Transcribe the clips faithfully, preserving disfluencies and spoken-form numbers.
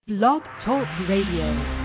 Blog Talk Radio.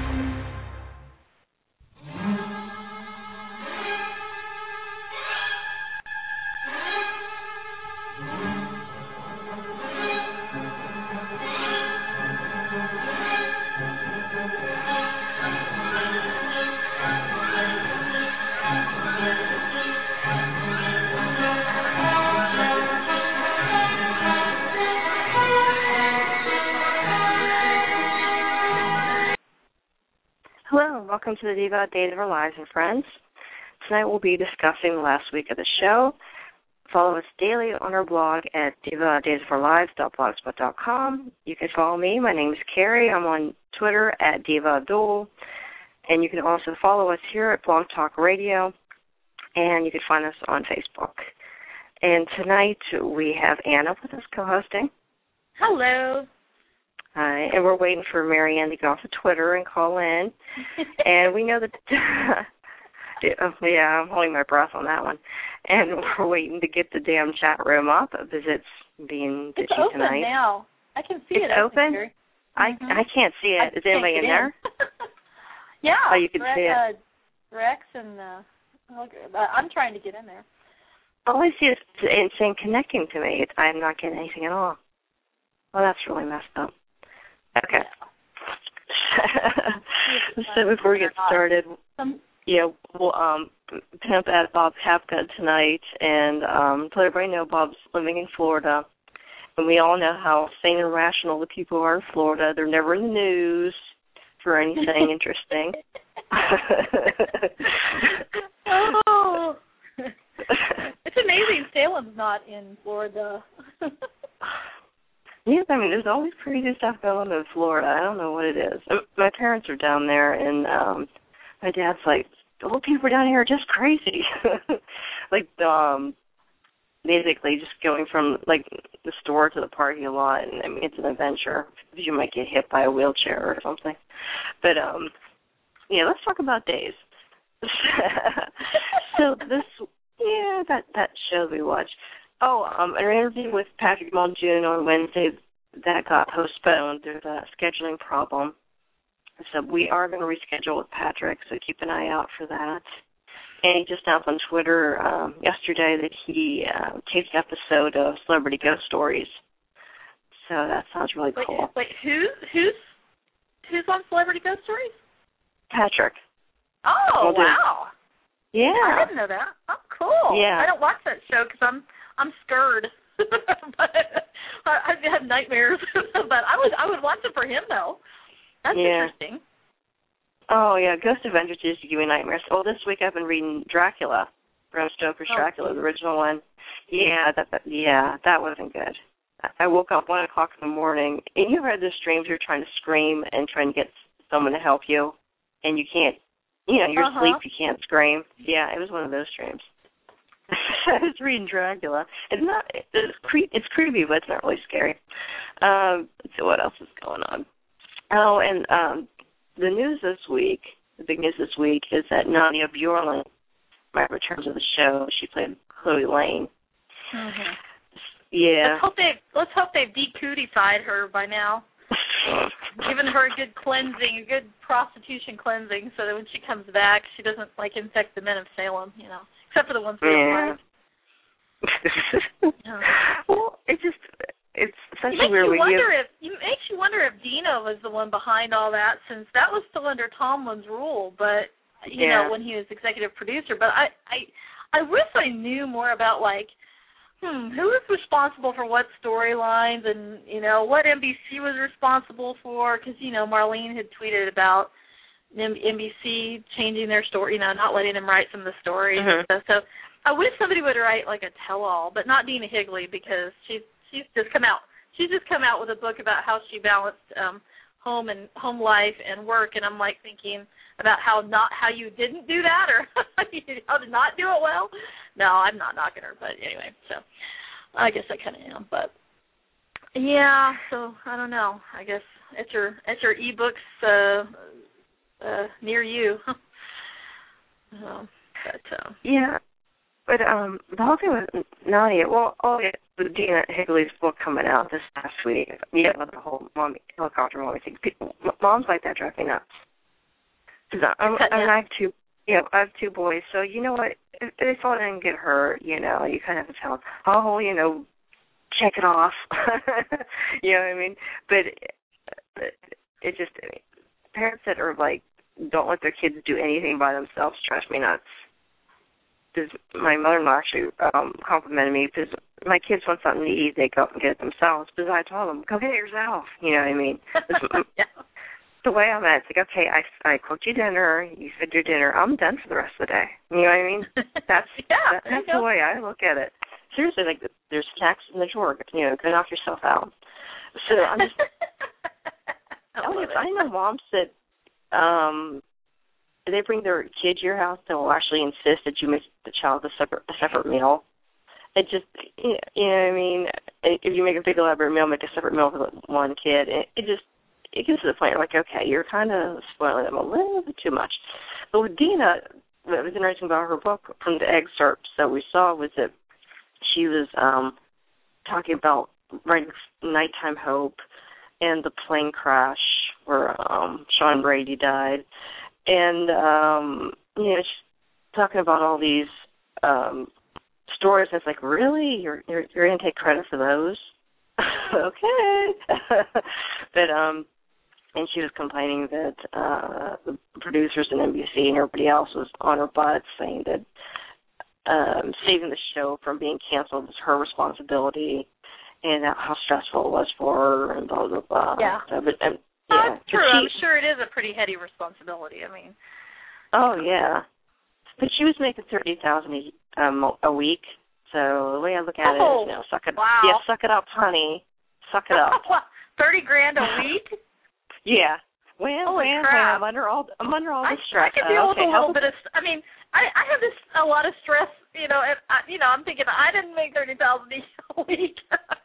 Welcome to the Diva Days of Our Lives and Friends. Tonight we'll be discussing the last week of the show. Follow us daily on our blog at diva days of our lives dot blogspot dot com. You can follow me. My name is Carrie. I'm on Twitter at Diva Abdul. And you can also follow us here at Blog Talk Radio. And you can find us on Facebook. And tonight we have Anna with us co-hosting. Hello. Hi, and we're waiting for Marianne to get off of Twitter and call in. And we know that, yeah, I'm holding my breath on that one. And we're waiting to get the damn chat room up because it's being ditchy it's open tonight. now. I can see it's it. It's open? Here. I mm-hmm. I can't see it. I Is anybody in, in there? yeah. Oh, you can Rex, see it. Uh, Rex and uh, I'm trying to get in there. All I see is it's saying connecting to me. It's, I'm not getting anything at all. Well, that's really messed up. Okay. Yeah. So before we get started, yeah, we'll um, pimp at Bob Hapgood tonight and um, let everybody know Bob's living in Florida. And we all know how sane and rational the people are in Florida. They're never in the news for anything interesting. Oh. It's amazing Salem's not in Florida. Yeah, I mean, there's always crazy stuff going on in Florida. I don't know what it is. My parents are down there, and um, my dad's like, the old people down here are just crazy. like, um, basically just going from, like, the store to the parking lot, and, I mean, it's an adventure. You might get hit by a wheelchair or something. But, um, yeah, let's talk about days. So this, yeah, that, that show we watched. Oh, um, an interview with Patrick Muldoon on Wednesday that got postponed. There's a scheduling problem. So we are going to reschedule with Patrick, so keep an eye out for that. And he just announced on Twitter um, yesterday that he uh, taped an episode of Celebrity Ghost Stories. So that sounds really wait, cool. Wait, who, who's who's on Celebrity Ghost Stories? Patrick. Oh, Muldoon. wow. Yeah. I didn't know that. Oh, cool. Yeah. I don't watch that show because I'm I'm scared. but I, I've had nightmares. But I would I would watch it for him though. That's yeah. interesting. Oh yeah, Ghost Adventures used to give me nightmares. Oh, this week I've been reading Dracula, Bram Stoker's oh, Dracula, the original one. Yeah, that, that yeah, that wasn't good. I woke up one o'clock in the morning, and you ever had those dreams where you're trying to scream and trying to get someone to help you, and you can't. You know, you're uh-huh. asleep, you can't scream. Yeah, it was one of those dreams. I was reading Dracula. It's not, it's, cre- it's creepy, but it's not really scary. Um, let's see what else is going on. Oh, and um, the news this week, the big news this week, is that Nadia Bjorlin might return to the show. She played Chloe Lane. Mm-hmm. Yeah. Let's hope they let's hope they've decootified her by now. Given her a good cleansing, a good prostitution cleansing, so that when she comes back, she doesn't like infect the men of Salem, you know, except for the ones who yeah. are yeah. Well, it's just it's such it a weird. You wonder give... if it makes you wonder if Dino was the one behind all that, since that was still under Tomlin's rule, but you yeah. know when he was executive producer. But I I I wish I knew more about like. Hmm, who was responsible for what storylines and, you know, what N B C was responsible for? Because, you know, Marlene had tweeted about N B C changing their story, you know, not letting them write some of the stories mm-hmm. and stuff. So I wish somebody would write, like, a tell-all, but not Dina Higley because she's, she's just come out. She's just come out with a book about how she balanced um, home and home life and work, and I'm, like, thinking about how not how you didn't do that or how to not do it well. No, I'm not knocking her, but anyway, so I guess I kind of am. But yeah, so I don't know. I guess it's your it's your ebooks uh, uh, near you. um, but uh, yeah, but um, the whole thing with Nadia. Well, oh yeah, with Dina Higley's book coming out this past week, yeah, with the whole mommy, helicopter mommy thing, people, moms like that drive me nuts. Because I'm, I mean, I have two, you know, I have two boys, so you know what? If they fall in and get hurt, you know, you kind of have to tell them, oh, you know, check it off. You know what I mean? But it, it just, parents that are like, don't let their kids do anything by themselves drives me nuts. Because my mother-in-law actually um, complimented me because my kids want something to eat, they go up and get it themselves. Because I told them, go get it yourself. You know what I mean? Yeah. The way I'm at, it's like, okay, I, I cooked you dinner, you fed your dinner, I'm done for the rest of the day. You know what I mean? That's yeah, that, that's the way I look at it. Seriously, like, there's snacks in the drawer. You know, go knock yourself out. So I'm just, I, I, I know moms that, um, they bring their kid to your house, they will actually insist that you make the child a separate a separate meal. It just, you know what I mean? If you make a big elaborate meal, make a separate meal for one kid. It, it just, it gets to the point where, like, okay, you're kind of spoiling them a little bit too much. But with Dina, what was interesting about her book from the excerpts that we saw was that she was um, talking about writing Nighttime Hope and the plane crash where um, Sean Brady died. And, um, you know, she's talking about all these um, stories, and it's like, really? You're you're, you're going to take credit for those? Okay. But, um, and she was complaining that uh, the producers and N B C and everybody else was on her butt, saying that um, saving the show from being canceled was her responsibility, and how stressful it was for her, and blah, blah, blah. Yeah. So, but, um, Yeah, That's true. she, I'm sure it is a pretty heady responsibility. I mean, oh yeah, but she was making thirty thousand um, a week. So the way I look at it oh, is, you know, suck it, wow. yeah, suck it up, honey, suck it up. Thirty grand a week? Yeah. Well, Holy well, crap. I'm under all, I'm under all I, this stress. I can deal uh, okay, with a little bit of. I mean, I, I have this a lot of stress. You know, and I, you know, I'm thinking I didn't make thirty thousand a week.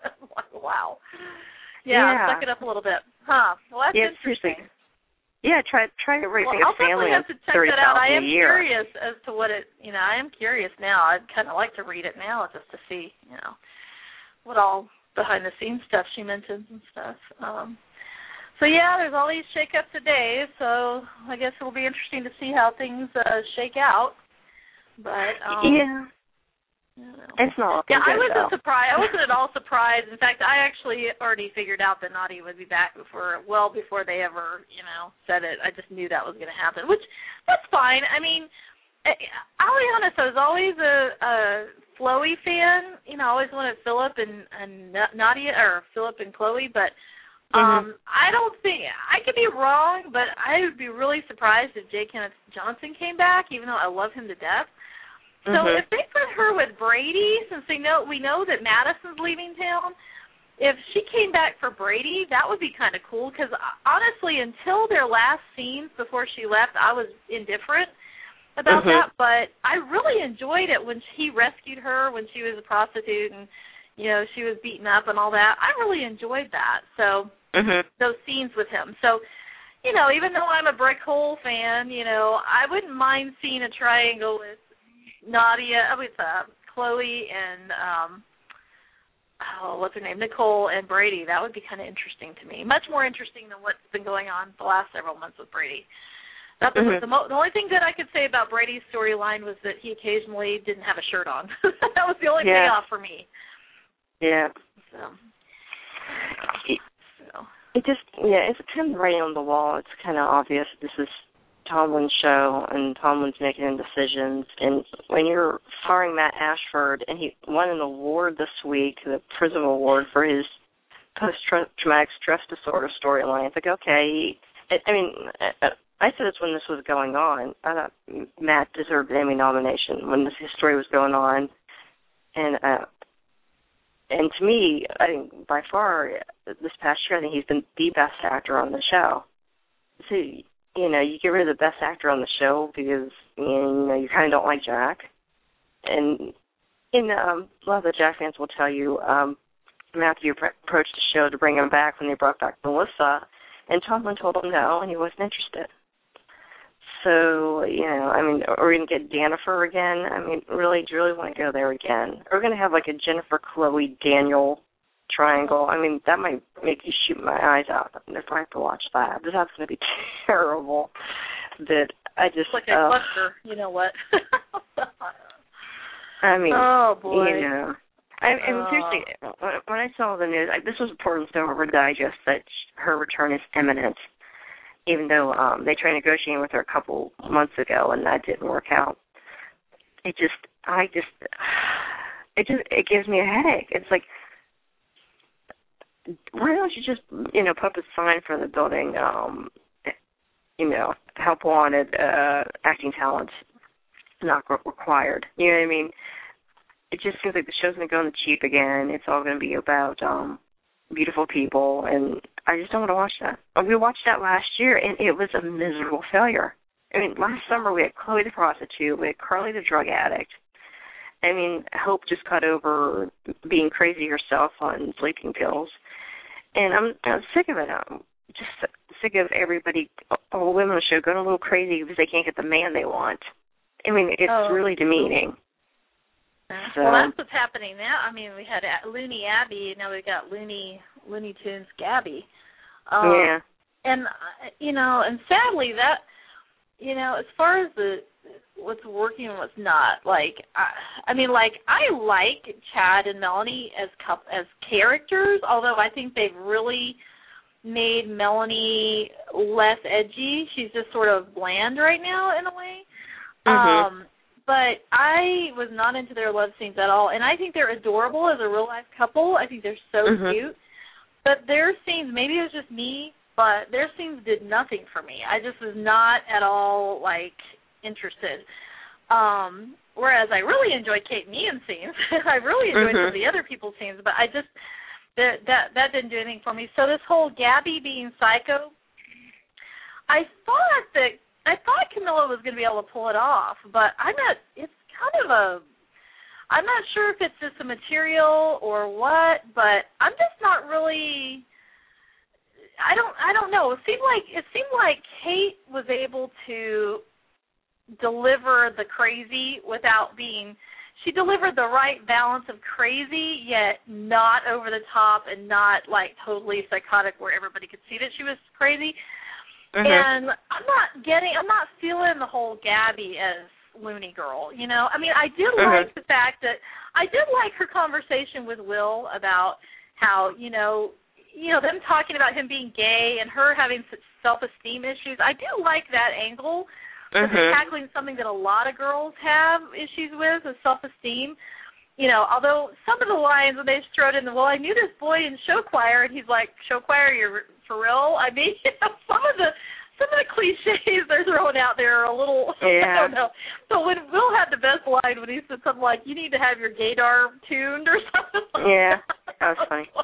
Wow. Yeah, yeah, suck it up a little bit, huh? Well, that's yeah, interesting. seriously. Yeah, try try raising well, a family I'll definitely have to check thirty that out. I thousand am a year. curious as to what it. You know, I am curious now. I'd kind of like to read it now just to see, you know, what all behind the scenes stuff she mentions and stuff. Um, so yeah, there's all these shake-ups today. So I guess it'll be interesting to see how things uh, shake out. But um, yeah. You know. It's not looking yeah, good, I wasn't though. surprised. I wasn't at all surprised. In fact, I actually already figured out that Nadia would be back before, well before they ever, you know, said it. I just knew that was going to happen, which that's fine. I mean, I'll be honest. I was always a, a Chloe fan. You know, I always wanted Philip and, and Nadia, or Philip and Chloe, but um, mm-hmm. I don't think I could be wrong. But I would be really surprised if J. Kenneth Johnson came back, even though I love him to death. So mm-hmm. if they put her with Brady, since they know we know that Madison's leaving town, if she came back for Brady, that would be kind of cool. Because honestly, until their last scenes before she left, I was indifferent about mm-hmm. that. But I really enjoyed it when he rescued her when she was a prostitute and you know she was beaten up and all that. I really enjoyed that. So mm-hmm. those scenes with him. So. You know, even though I'm a Brick Hole fan, you know, I wouldn't mind seeing a triangle with Nadia, with uh, Chloe and, um, oh, what's her name, Nicole and Brady. That would be kind of interesting to me. Much more interesting than what's been going on the last several months with Brady. That was mm-hmm. the, mo- the only thing good I could say about Brady's storyline was that he occasionally didn't have a shirt on. That was the only yeah. payoff for me. Yeah. So. It, so. it just, yeah, it's kind of writing on the wall. It's kind of obvious this is Tomlin's show, and Tomlin's making decisions. And when you're firing Matt Ashford, and he won an award this week, the Prism Award, for his post-traumatic stress disorder storyline, it's like, okay, I, I mean, I said this when this was going on. I thought Matt deserved an Emmy nomination when this his story was going on. And uh, and to me, I think by far, this past year, I think he's been the best actor on the show. So, you know, you get rid of the best actor on the show because, you know, you kind of don't like Jack. And, and um, a lot of the Jack fans will tell you um, Matthew pr- approached the show to bring him back when they brought back Melissa, and Tomlin told him no, and he wasn't interested. So, you know, I mean, are we going to get Jennifer again? I mean, really, do you really want to go there again? Are we going to have like a Jennifer, Chloe, Daniel triangle? I mean, that might make you shoot my eyes out if I have to watch that. But that's going to be terrible. That I just... It's like a uh, cluster, you know what? I mean, oh, boy. you know. I, I mean, Oh. seriously, when, when I saw the news, I, this was important to her digest that her return is imminent, even though um, they tried negotiating with her a couple months ago and that didn't work out. It just, I just, it just, it gives me a headache. It's like, why don't you just, you know, put up a sign for the building, um, you know, help wanted, uh, acting talent not required. You know what I mean? It just seems like the show's going to go on the cheap again. It's all going to be about um, beautiful people, and I just don't want to watch that. We watched that last year, and it was a miserable failure. I mean, last summer we had Chloe the prostitute, we had Carly the drug addict. I mean, Hope just got over being crazy herself on sleeping pills. And I'm, I'm sick of it. I'm just sick of everybody, all the women on the show, going a little crazy because they can't get the man they want. I mean, it's oh. really demeaning. So, well, that's what's happening now. I mean, we had Looney Abby, now we've got Looney Looney Tunes Gabby. Um, yeah. And, uh, you know, and sadly that, you know, as far as the what's working and what's not, like, I, I mean, like, I like Chad and Melanie as as characters, although I think they've really made Melanie less edgy. She's just sort of bland right now in a way. Mm-hmm. Um, but I was not into their love scenes at all, and I think they're adorable as a real-life couple. I think they're so mm-hmm. cute. But their scenes, maybe it was just me, but their scenes did nothing for me. I just was not at all, like, interested. Um, whereas I really enjoyed Kate and Ian's scenes. I really enjoyed mm-hmm. some of the other people's scenes, but I just, that, that, that didn't do anything for me. So this whole Gabby being psycho, I thought that I thought Camilla was going to be able to pull it off, but I'm not, it's kind of a, I'm not sure if it's just a material or what, but I'm just not really, I don't, I don't know. It seemed like, it seemed like Kate was able to deliver the crazy without being, she delivered the right balance of crazy, yet not over the top and not like totally psychotic where everybody could see that she was crazy. Mm-hmm. And I'm not getting, I'm not feeling the whole Gabby as loony girl, you know? I mean, I did mm-hmm. like the fact that, I did like her conversation with Will about how, you know, you know, them talking about him being gay and her having such self-esteem issues. I do like that angle, because mm-hmm. tackling something that a lot of girls have issues with, is self-esteem. You know, although some of the lines when they just throw it in the, well, I knew this boy in show choir, and he's like, show choir, you're for real? I mean, you know, some of the some of the cliches they're throwing out there are a little, yeah. I don't know. But when Will had the best line when he said something like, you need to have your gaydar tuned or something like yeah, that. that was funny.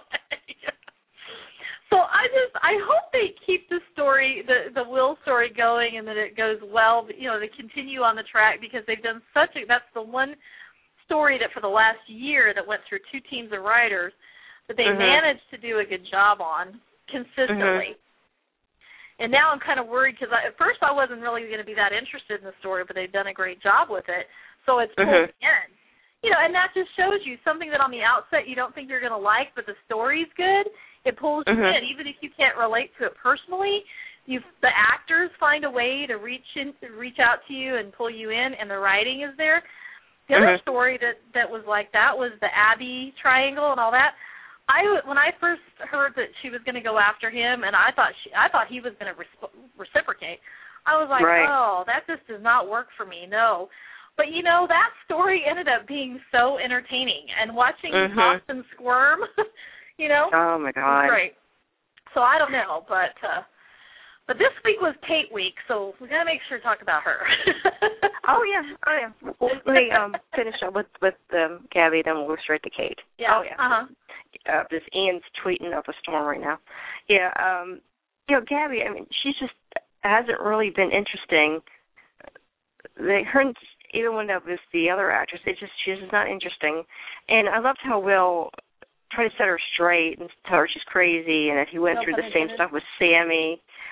So I just, I hope they keep the story, the the Will story going, and that it goes well, you know, they continue on the track, because they've done such a, that's the one story that for the last year that went through two teams of writers that they mm-hmm. managed to do a good job on consistently. Mm-hmm. And now I'm kind of worried, because at first I wasn't really going to be that interested in the story, but they've done a great job with it. So it's pulled mm-hmm. in. You know, and that just shows you something that on the outset you don't think you're going to like, but the story's good. It pulls mm-hmm. you in, even if you can't relate to it personally. You, the actors find a way to reach in, reach out to you and pull you in, and the writing is there. The other mm-hmm. story that, that was like that was the Abby triangle and all that. I, when I first heard that she was going to go after him, and I thought she, I thought he was going to resp- reciprocate, I was like, right. oh, that just does not work for me, no. But, you know, that story ended up being so entertaining, and watching mm-hmm. Austin squirm, you know, oh, my God. Great. So I don't know, but uh, but this week was Kate week, so we got to make sure to talk about her. oh, yeah. Oh, yeah. Well, let me um, finish up with, with um, Gabby, then we'll go straight to Kate. Yeah. Oh, yeah. Uh-huh. Uh, this Ian's tweeting up a storm right now. Yeah, um, you know, Gabby, I mean, she just hasn't really been interesting. They, her, even when that was the other actress, it just she's just not interesting. And I loved how Will tried to set her straight and tell her she's crazy, and that he went no through the same stuff with Sammy,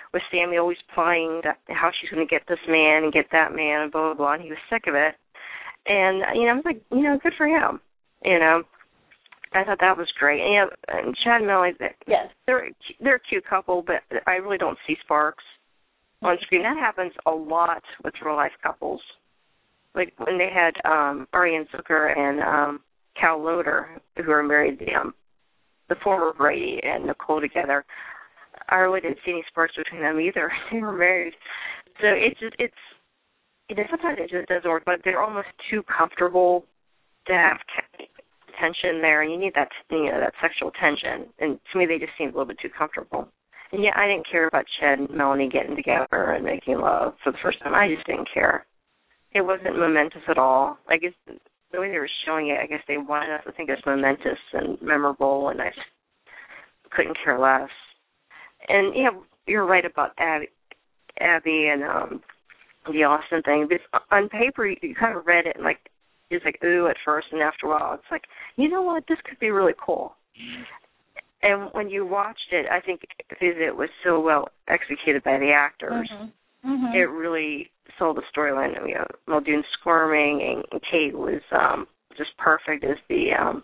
with Sammy always playing that, how she's going to get this man and get that man and blah, blah, blah, and he was sick of it. And, you know, I was like, you know, good for him, you know. I thought that was great. And, you know, and Chad and Melanie, yes. they're, they're a cute couple, but I really don't see sparks on screen. That happens a lot with real-life couples. Like when they had um, Ariane Zucker and um, Cal Loder, who are married, the, um, the former Brady and Nicole together, I really didn't see any sparks between them either. They were married. So it's just, it's, you know, sometimes it just doesn't work, but they're almost too comfortable to have tension there, and you need that, you know, that sexual tension. And to me, they just seemed a little bit too comfortable. And yeah, I didn't care about Chad and Melanie getting together and making love for the first time. I just didn't care. It wasn't momentous at all. I guess the way they were showing it, I guess they wanted us to think it was momentous and memorable, and I just couldn't care less. And yeah, you're right about Abby, Abby and um, the Austin thing. But on paper, you, you kind of read it and like it's like ooh at first, and after a while, it's like, you know what, this could be really cool. And when you watched it, I think because it was so well executed by the actors, mm-hmm. Mm-hmm. it really sold the storyline. You know, Muldoon squirming, and Kate was um, just perfect as the um,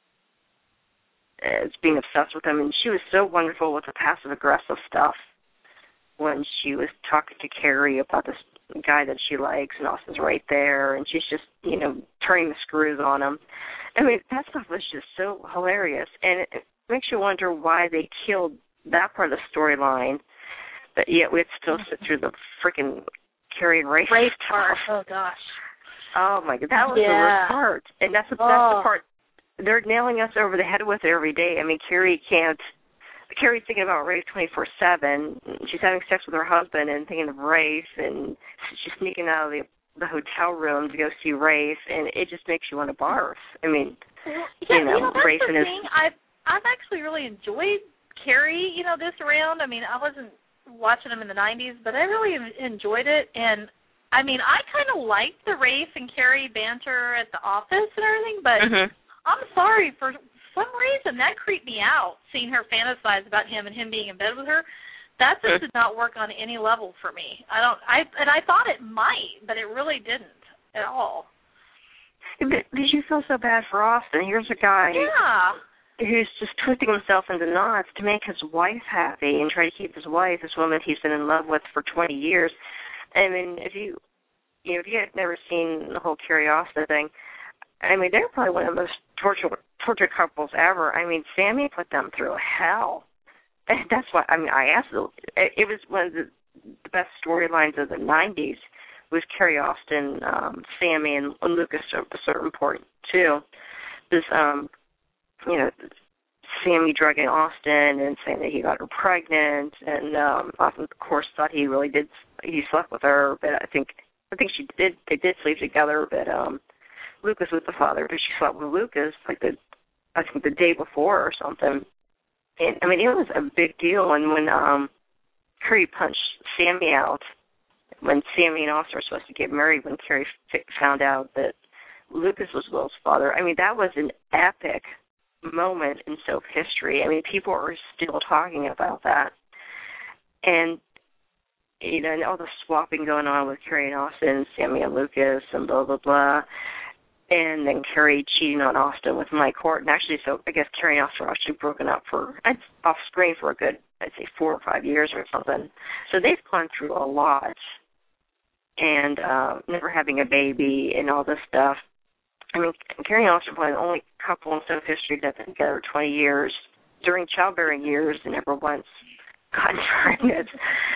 as being obsessed with him, and she was so wonderful with the passive aggressive stuff when she was talking to Carrie about this guy that she likes, and Austin's right there, and she's just, you know, turning the screws on him. I mean, that stuff was just so hilarious, and it, it makes you wonder why they killed that part of the storyline, but yet we'd still sit through the freaking Carrie and Rafe Rafe stuff. part. Oh gosh. Oh my God, that was yeah. the worst part, and that's the, oh. that's the part they're nailing us over the head with it every day. I mean, Carrie can't. Carrie's thinking about Rafe twenty-four seven. She's having sex with her husband and thinking of Rafe, and she's sneaking out of the, the hotel room to go see Rafe, and it just makes you want to barf. I mean, yeah, you know, you know that's Rafe the and his... thing. I've, I've actually really enjoyed Carrie, you know, this round. I mean, I wasn't watching him in the nineties, but I really enjoyed it, and I mean, I kind of liked the Rafe and Carrie banter at the office and everything, but mm-hmm. I'm sorry, for some reason that creeped me out, seeing her fantasize about him and him being in bed with her. That just did not work on any level for me. I don't, I and I thought it might, but it really didn't at all. But did you feel so bad for Austin? Here's a guy yeah. who's just twisting himself into knots to make his wife happy and try to keep his wife, this woman he's been in love with for twenty years. I mean, if you, you know, if you had never seen the whole Carrie Austin thing, I mean, they're probably one of the most tortured, tortured couples ever. I mean, Sammy put them through hell. That's why, I mean, I asked, it was one of the, the best storylines of the nineties was Carrie Austin, um, Sammy, and Lucas are sort of important, too. This, um, you know, Sammy drugging Austin and saying that he got her pregnant, and um, Austin, of course, thought he really did, he slept with her, but I think, I think she did, they did sleep together, but, um, Lucas was the father, but she slept with Lucas like the, I think the day before or something. And I mean, it was a big deal. And when um, Carrie punched Sammy out, when Sammy and Austin were supposed to get married, when Carrie f- found out that Lucas was Will's father, I mean, that was an epic moment in soap history. I mean, people are still talking about that. And you know, and all the swapping going on with Carrie and Austin, Sammy and Lucas, and blah blah blah. And then Carrie cheating on Austin with Mike Horton. Actually, so I guess Carrie and Austin are actually broken up for, off screen for a good, I'd say, four or five years or something. So they've gone through a lot. And uh, never having a baby and all this stuff. I mean, Carrie and Austin are probably the only couple in soap history that's been together twenty years, during childbearing years, and never once gotten pregnant.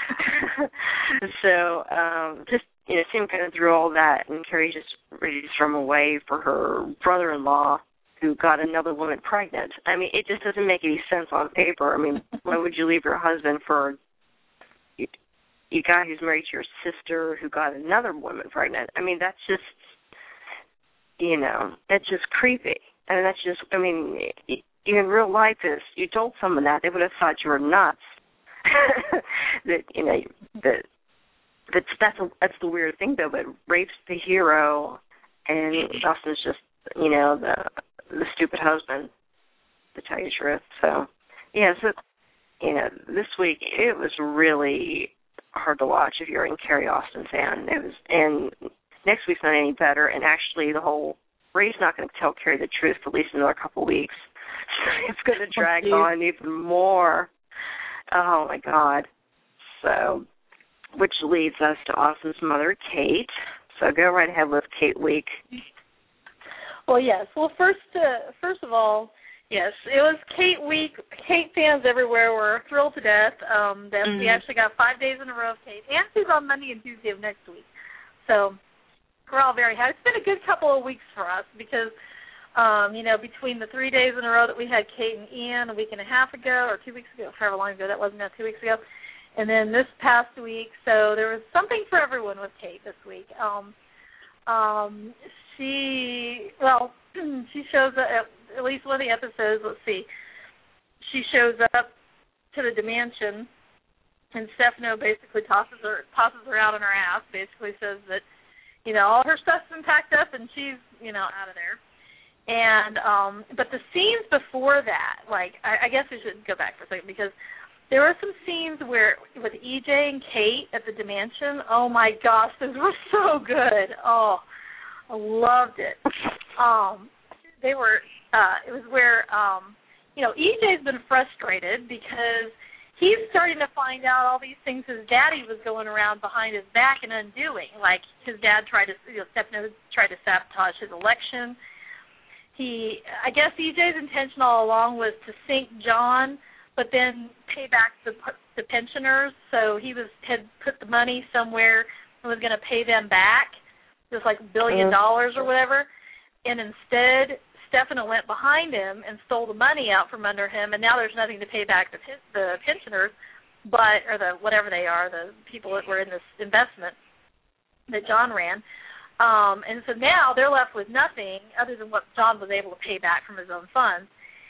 So um, just, you know, Sam kind of through all that, and Carrie just ready to throw him away for her brother-in-law who got another woman pregnant. I mean, it just doesn't make any sense on paper. I mean, why would you leave your husband for a, a guy who's married to your sister who got another woman pregnant? I mean, that's just, you know, that's just creepy. And that's just, I mean, in real life, if you told someone that, they would have thought you were nuts. that, you know, that. That's that's a, that's the weird thing though. But Rafe's the hero, and Austin's just, you know, the the stupid husband, to tell you the truth. So yeah, so you know, this week it was really hard to watch if you're a Carrie Austin fan. It was, and next week's not any better. And actually, the whole Ray's not going to tell Carrie the truth for at least another couple of weeks. So it's going to drag oh, on even more. Oh my God. So, which leads us to Austin's mother, Kate. So go right ahead with Kate Week. Well, yes. Well, first, uh, first of all, yes, it was Kate Week. Kate fans everywhere were thrilled to death um, that mm-hmm. we actually got five days in a row of Kate, and she's on Monday and Tuesday of next week. So we're all very happy. It's been a good couple of weeks for us because, um, you know, between the three days in a row that we had Kate and Ian a week and a half ago, or two weeks ago, however long ago that was, now two weeks ago, and then this past week, so there was something for everyone with Kate this week. Um, um, she, well, she shows up, at, at least one of the episodes, let's see, she shows up to the Dimension, and Stefano basically tosses her tosses her out on her ass, basically says that, you know, all her stuff's been packed up and she's, you know, out of there. And, um, but the scenes before that, like, I, I guess we should go back for a second because there were some scenes where, with E J and Kate at the Dimension, oh my gosh, those were so good. Oh, I loved it. Um, they were, uh, it was where, um, you know, E J's been frustrated because he's starting to find out all these things his daddy was going around behind his back and undoing. Like his dad tried to, you know, Stefano tried to sabotage his election. He, I guess E J's intention all along was to sink John, but then pay back the the pensioners. So he was had put the money somewhere and was going to pay them back, just like a billion dollars or whatever. And instead, Stefano went behind him and stole the money out from under him, and now there's nothing to pay back the the pensioners, but or the whatever they are, the people that were in this investment that John ran. Um, and so now they're left with nothing other than what John was able to pay back from his own funds.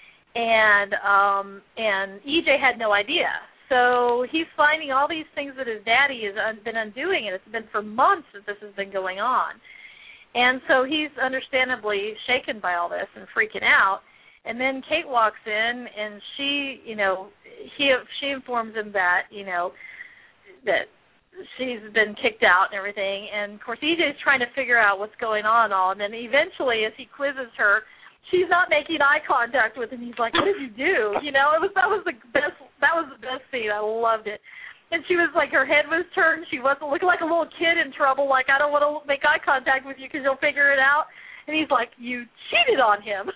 And um, and E J had no idea. So he's finding all these things that his daddy has un- been undoing, and it's been for months that this has been going on. And so he's understandably shaken by all this and freaking out. And then Kate walks in, and she, you know, he she informs him that, you know, that she's been kicked out and everything. And, of course, E J's trying to figure out what's going on all. And then eventually, as he quizzes her, she's not making eye contact with him. He's like, what did you do? You know, it was that was the best that was the best scene. I loved it. And she was like, her head was turned. She wasn't looking like a little kid in trouble, like, I don't want to make eye contact with you because you'll figure it out. And he's like, you cheated on him.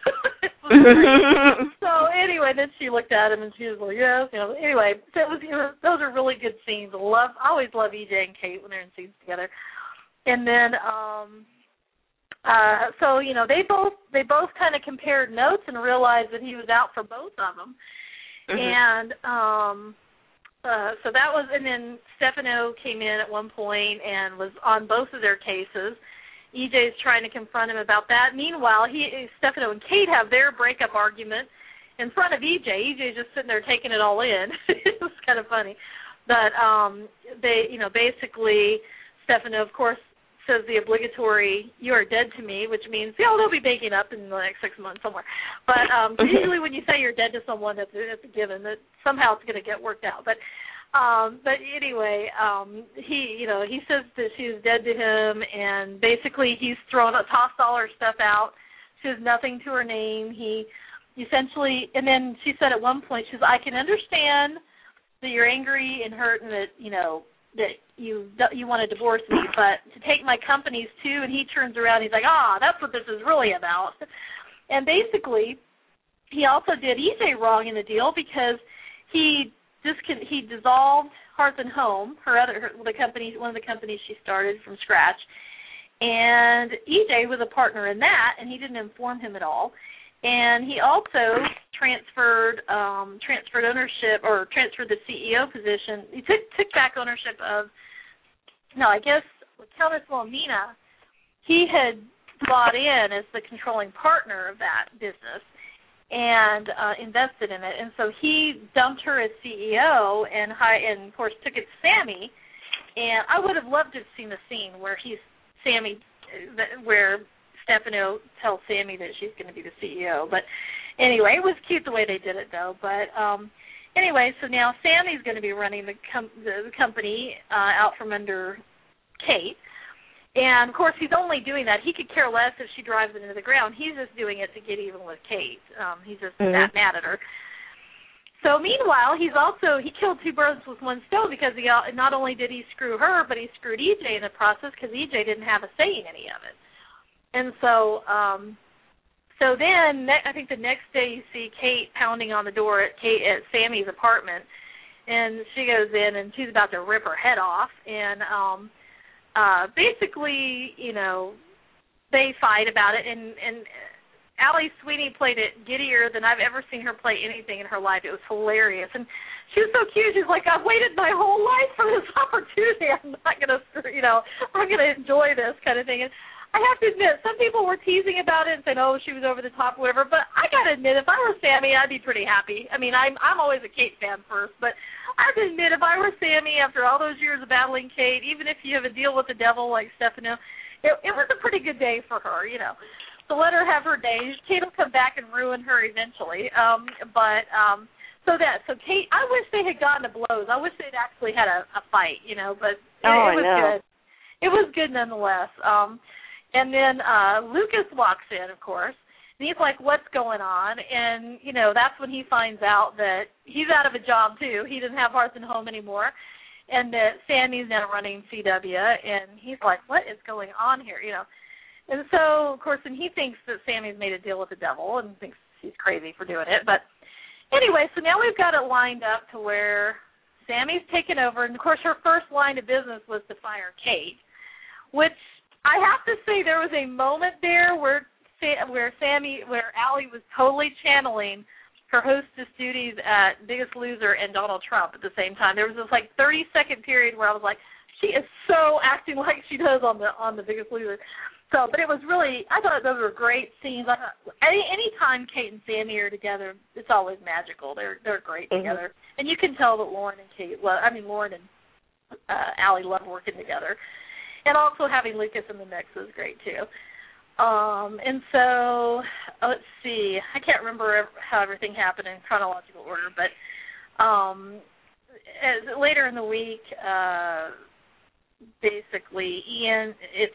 So anyway, then she looked at him and she was like, yes. You know, anyway, so it was, it was, those are really good scenes. I love, I always love E J and Kate when they're in scenes together. And then, um, uh, so, you know, they both, they both kind of compared notes and realized that he was out for both of them. Mm-hmm. And, um, Uh, so that was, and then Stefano came in at one point and was on both of their cases. E J's trying to confront him about that. Meanwhile, he, Stefano and Kate have their breakup argument in front of E J. E J's just sitting there taking it all in. It was kind of funny. But um, they, you know, basically, Stefano, of course, says the obligatory, you are dead to me, which means, you know, they'll be making up in the next six months somewhere. But um, usually when you say you're dead to someone, that's, that's a given, that somehow it's going to get worked out. But um, but anyway, um, he, you know, he says that she's dead to him, and basically he's thrown, tossed all her stuff out. She has nothing to her name. He essentially, and then she said at one point, she says, I can understand that you're angry and hurt and that, you know, that you you want to divorce me, but to take my companies too, and he turns around, he's like, ah, that's what this is really about. And basically, he also did E J wrong in the deal because he just he dissolved Hearth and Home, her other her, the company, one of the companies she started from scratch, and E J was a partner in that, and he didn't inform him at all. And he also transferred um, transferred ownership or transferred the C E O position. He took took back ownership of, no, I guess Countess Wilhelmina. He had bought in as the controlling partner of that business and uh, invested in it. And so he dumped her as C E O and, high, and of course, took it to Sammy. And I would have loved to have seen the scene where he's Sammy, where Stefano tells Sammy that she's going to be the C E O. But anyway, it was cute the way they did it, though. But um, anyway, so now Sammy's going to be running the, com- the company uh, out from under Kate. And, of course, he's only doing that. He could care less if she drives it into the ground. He's just doing it to get even with Kate. Um, he's just mm-hmm. that mad at her. So, meanwhile, he's also, he killed two birds with one stone because he not only did he screw her, but he screwed E J in the process because E J didn't have a say in any of it. And so, um, so then ne- I think the next day you see Kate pounding on the door at, Kate, at Sammy's apartment, and she goes in and she's about to rip her head off, and um, Uh, basically, you know, they fight about it, and, and Allie Sweeney played it giddier than I've ever seen her play anything in her life. It was hilarious, and she was so cute. She's like, I've waited my whole life for this opportunity. I'm not going to, you know, I'm going to enjoy this kind of thing. And I have to admit, some people were teasing about it and saying, oh, she was over the top, whatever, but I got to admit, if I were Sammy, I'd be pretty happy. I mean, I'm, I'm always a Kate fan first, but I have to admit, if I were Sammy after all those years of battling Kate, even if you have a deal with the devil like Stefano, it, it was a pretty good day for her, you know. So let her have her day. Kate will come back and ruin her eventually. Um, but um, so that, so Kate, I wish they had gotten to blows. I wish they'd actually had a, a fight, you know, but it, oh, it was I know. good. It was good nonetheless. Um, and then uh, Lucas walks in, of course. And he's like, what's going on? And, you know, that's when he finds out that he's out of a job, too. He doesn't have Hearth and Home anymore. And that Sammy's now running C W. And he's like, what is going on here? You know. And so, of course, and he thinks that Sammy's made a deal with the devil and thinks he's crazy for doing it. But anyway, so now we've got it lined up to where Sammy's taken over. And, of course, her first line of business was to fire Kate, which I have to say there was a moment there where where Sammy, where Allie was totally channeling her hostess duties at Biggest Loser and Donald Trump at the same time. There was this like thirty second period where I was like, she is so acting like she does on the on the Biggest Loser. So, but it was really, I thought those were great scenes. I thought, any any time Kate and Sammy are together, it's always magical. They're they're great mm-hmm. together, and you can tell that Lauren and Kate, well, I mean Lauren and uh, Allie love working together. And also having Lucas in the mix was great, too. Um, and so, let's see. I can't remember how everything happened in chronological order, but um, as, later in the week, uh, basically, Ian, it's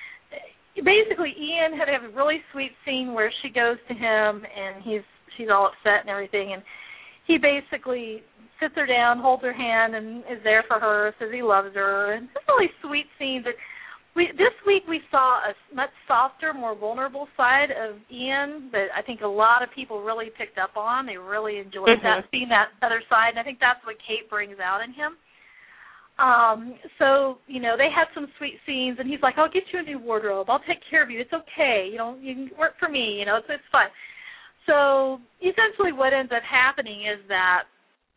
basically Ian had a really sweet scene where she goes to him, and he's she's all upset and everything, and he basically sits her down, holds her hand, and is there for her, says he loves her. And it's a really sweet scene. That we, this week we saw a much softer, more vulnerable side of Ian that I think a lot of people really picked up on. They really enjoyed mm-hmm. that, seeing that other side, and I think that's what Kate brings out in him. Um, so, you know, they had some sweet scenes, and he's like, I'll get you a new wardrobe. I'll take care of you. It's okay. You know, you can work for me. You know, it's, it's fine. So essentially what ends up happening is that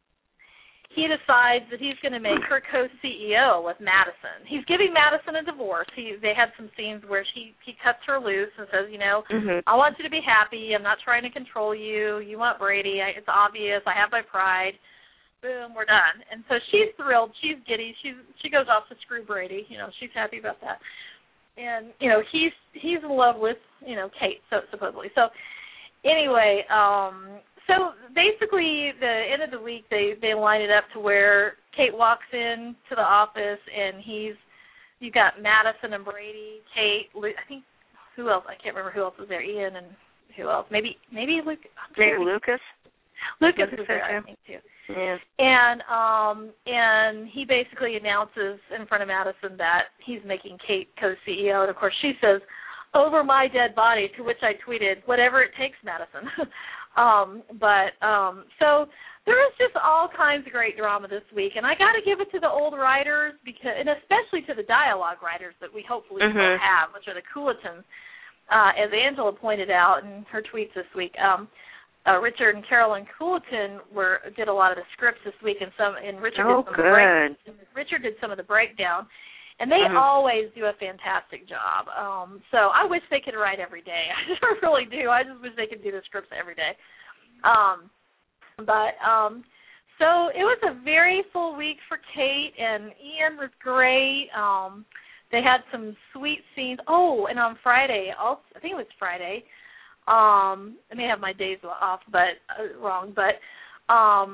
he decides that he's going to make her co-C E O with Madison. He's giving Madison a divorce. He, they had some scenes where she, he cuts her loose and says, you know, mm-hmm. I want you to be happy. I'm not trying to control you. You want Brady. I, it's obvious. I have my pride. Boom, we're done. And so she's thrilled. She's giddy. She's she goes off to screw Brady. You know, she's happy about that. And, you know, he's he's in love with, you know, Kate, so supposedly. So anyway, um, so basically the end of the week they, they line it up to where Kate walks in to the office and he's, you got Madison and Brady, Kate, I think, who else? I can't remember who else was there. Ian and who else? Maybe maybe Luke. Maybe Lucas. Lucas was there, I think, too. Yeah. And um, and he basically announces in front of Madison that he's making Kate co-C E O. And, of course, she says, over my dead body, to which I tweeted, whatever it takes, Madison. um, but um, so there was just all kinds of great drama this week. And I got to give it to the old writers, because, and especially to the dialogue writers that we hopefully mm-hmm. still have, which are the Coolitons, uh, as Angela pointed out in her tweets this week. Um, Uh, Richard and Carolyn Cooliton were did a lot of the scripts this week, and some and Richard oh, did some good. of the break, Richard did some of the breakdown, and they mm-hmm. always do a fantastic job. Um, so I wish they could write every day. I really do. I just wish they could do the scripts every day. Um, but um, so it was a very full week for Kate, and Ian was great. Um, they had some sweet scenes. Oh, and on Friday, also, I think it was Friday. Um, I may have my days off, but uh, wrong. But um,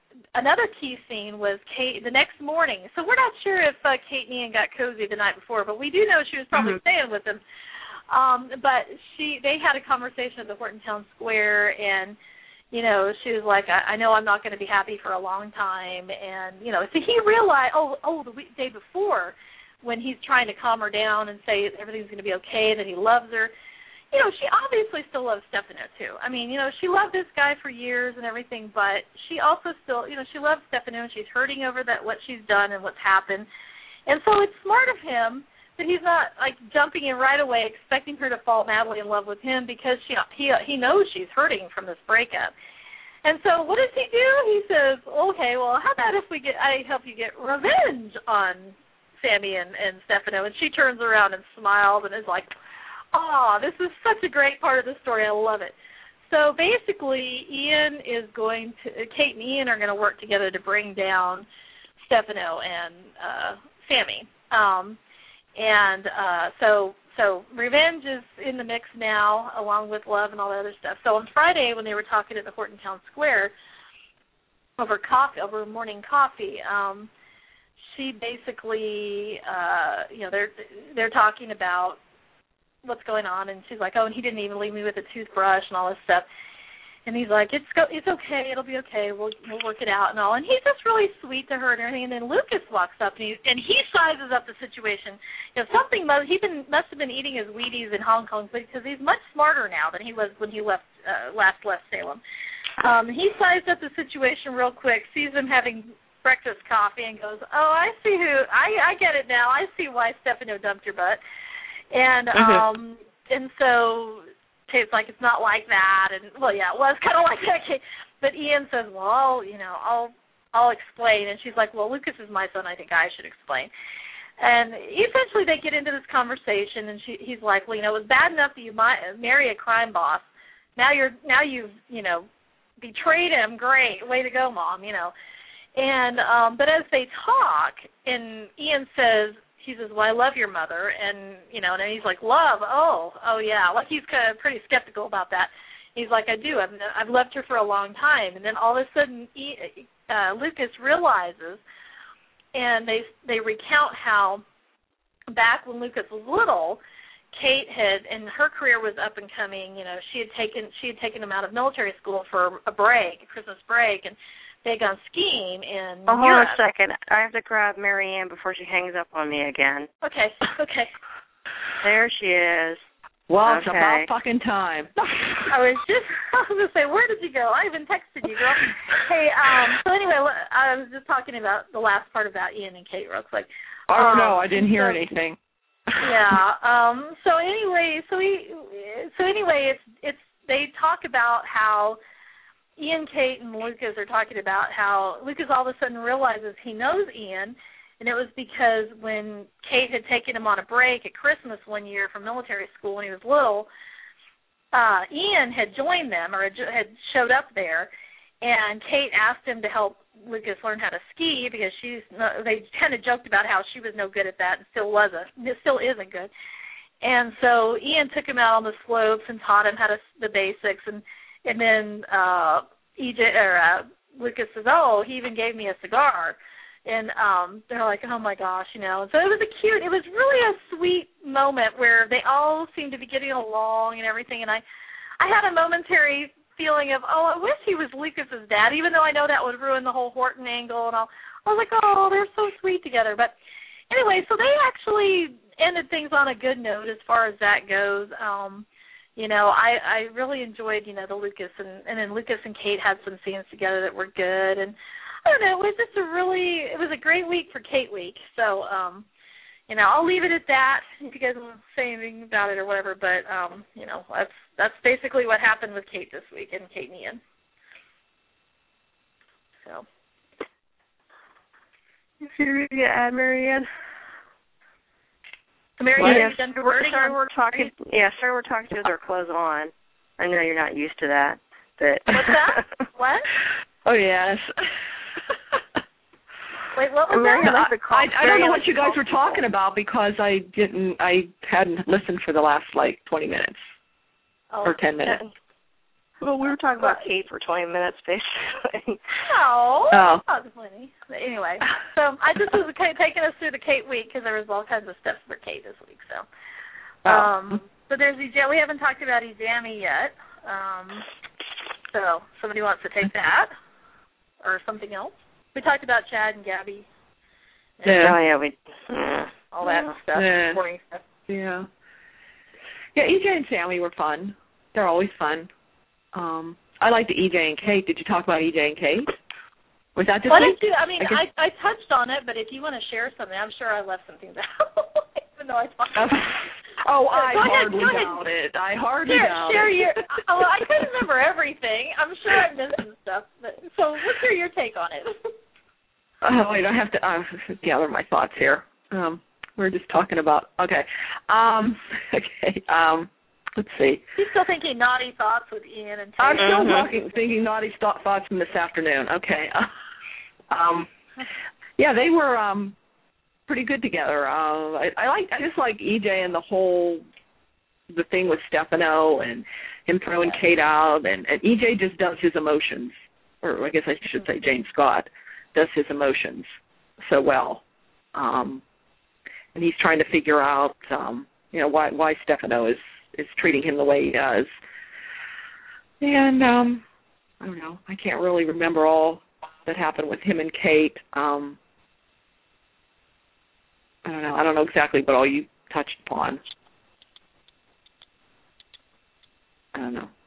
another key scene was Kate the next morning. So we're not sure if uh, Kate and Ian got cozy the night before, but we do know she was probably mm-hmm. staying with them. Um, but she, they had a conversation at the Horton Town Square, and you know, she was like, I, I know I'm not going to be happy for a long time, and you know, so he realized, oh, oh, the week, day before, when he's trying to calm her down and say everything's going to be okay, that he loves her. You know, she obviously still loves Stefano, too. I mean, you know, she loved this guy for years and everything, but she also still, you know, she loves Stefano, and she's hurting over that what she's done and what's happened. And so it's smart of him that he's not, like, jumping in right away, expecting her to fall madly in love with him because she he he knows she's hurting from this breakup. And so what does he do? He says, okay, well, how about if we get, I help you get revenge on Sammy and, and Stefano? And she turns around and smiles and is like, oh, this is such a great part of the story. I love it. So basically, Ian is going to, Kate and Ian are going to work together to bring down Stefano and uh, Sammy. Um, and uh, so so revenge is in the mix now, along with love and all that other stuff. So on Friday, when they were talking at the Horton Town Square over coffee, over morning coffee, um, she basically, uh, you know, they're they're talking about what's going on, and she's like, oh, and he didn't even leave me with a toothbrush and all this stuff. And he's like, it's go- it's okay, it'll be okay, we'll we'll work it out and all. And he's just really sweet to her and everything. And then Lucas walks up and he and he sizes up the situation. You know, something he been must have been eating his Wheaties in Hong Kong because he's much smarter now than he was when he left uh, last left Salem. Um, he sized up the situation real quick, sees him having breakfast coffee, and goes, oh, I see who I I get it now. I see why Stefano dumped your butt. And mm-hmm. um and so Kate's like, it's not like that, and well, yeah, it was kind of like that. Kate. But Ian says, well, I'll, you know, I'll I'll explain, and she's like, well, Lucas is my son, I think I should explain. And eventually they get into this conversation, and she, he's like, well, you know, it was bad enough that you might marry a crime boss. Now you're now you've you know betrayed him. Great, way to go, Mom. You know. And um, but as they talk, and Ian says. He says, well, I love your mother, and, you know, and he's like, love, oh, oh, yeah. Like, he's kind of pretty skeptical about that. He's like, I do. I've, I've loved her for a long time. And then all of a sudden, he, uh, Lucas realizes, and they they recount how back when Lucas was little, Kate had, and her career was up and coming. You know, she had taken she had taken him out of military school for a break, a Christmas break, and they had gone skiing in oh, Europe. Hold on a second. I have to grab Marianne before she hangs up on me again. Okay, okay. There she is. Well, okay. It's about fucking time. I was just, I was going to say, where did you go? I even texted you, girl. Hey, um, so anyway, I was just talking about the last part about Ian and Kate real quick. Oh, um, no, I didn't hear so, anything. Yeah. Um, so anyway, so he, so anyway, it's, it's, they talk about how Ian, Kate, and Lucas are talking about how Lucas all of a sudden realizes he knows Ian, and it was because when Kate had taken him on a break at Christmas one year from military school when he was little, uh, Ian had joined them or had showed up there, and Kate asked him to help Lucas learn how to ski because she's no, they kind of joked about how she was no good at that and still wasn't, still isn't good. And so Ian took him out on the slopes and taught him how to the basics, and And then uh, E J or uh, Lucas says, "Oh, he even gave me a cigar," and um, they're like, "Oh my gosh," you know. And so it was a cute, it was really a sweet moment where they all seemed to be getting along and everything. And I, I had a momentary feeling of, "Oh, I wish he was Lucas's dad," even though I know that would ruin the whole Horton angle and all. I was like, "Oh, they're so sweet together." But anyway, so they actually ended things on a good note as far as that goes. Um, You know, I, I really enjoyed, you know, the Lucas, and, and then Lucas and Kate had some scenes together that were good. And I don't know, it was just a really, it was a great week for Kate Week. So, um, you know, I'll leave it at that if you guys want to say anything about it or whatever. But, um, you know, that's that's basically what happened with Kate this week and Kate and Ian. So. If you're ready to add, Marianne. Marianne, yeah, we're, sorry, we're talking. Yeah, sorry, we're talking with our clothes on. I know you're not used to that, but what's that? What? Oh yes. Wait, what was Marianne, that? Like I, I don't know what you guys were talking about because I didn't. I hadn't listened for the last like twenty minutes oh, or ten minutes. Well, we were talking about Kate for twenty minutes, basically. No, Oh. not plenty. But anyway, so I just was taking us through the Kate week because there was all kinds of stuff for Kate this week. So, um, Oh. so there's Ejami. We haven't talked about Ejami yet. Um, so somebody wants to take that or something else. We talked about Chad and Gabby. And Yeah. Oh, yeah, we... Uh, all that stuff, Yeah. boring stuff. Yeah. Yeah, E J and Sammy were fun. They're always fun. Um, I liked E J and Kate. Did you talk about E J and Kate? Was that this Why week? don't you, I mean, I I, guess- I touched on it, but if you want to share something, I'm sure I left some things out, even though I talked about it. Oh, I Go ahead, hardly go ahead. doubt it. I hardly Share, doubt share it. your, oh, I couldn't remember everything. I'm sure I missed some stuff. But, so let's hear your take on it. Oh, wait, I have to uh, gather my thoughts here. Um, we're just talking about, okay. Um, okay, um, let's see. He's still thinking naughty thoughts with Ian and I'm Taylor. still Mhm. talking, thinking naughty st- thoughts from this afternoon. Okay. um, yeah, they were um, pretty good together. Uh, I, I like, I just like E J and the whole, the thing with Stefano and him throwing Kate out, and, and E J just does his emotions, or I guess I should say James Scott does his emotions so well. Um, and he's trying to figure out, um, you know, why why Stefano is, is treating him the way he does. And um, I don't know. I can't really remember all that happened with him and Kate. Um, I don't know. I don't know exactly what all you touched upon. I don't know.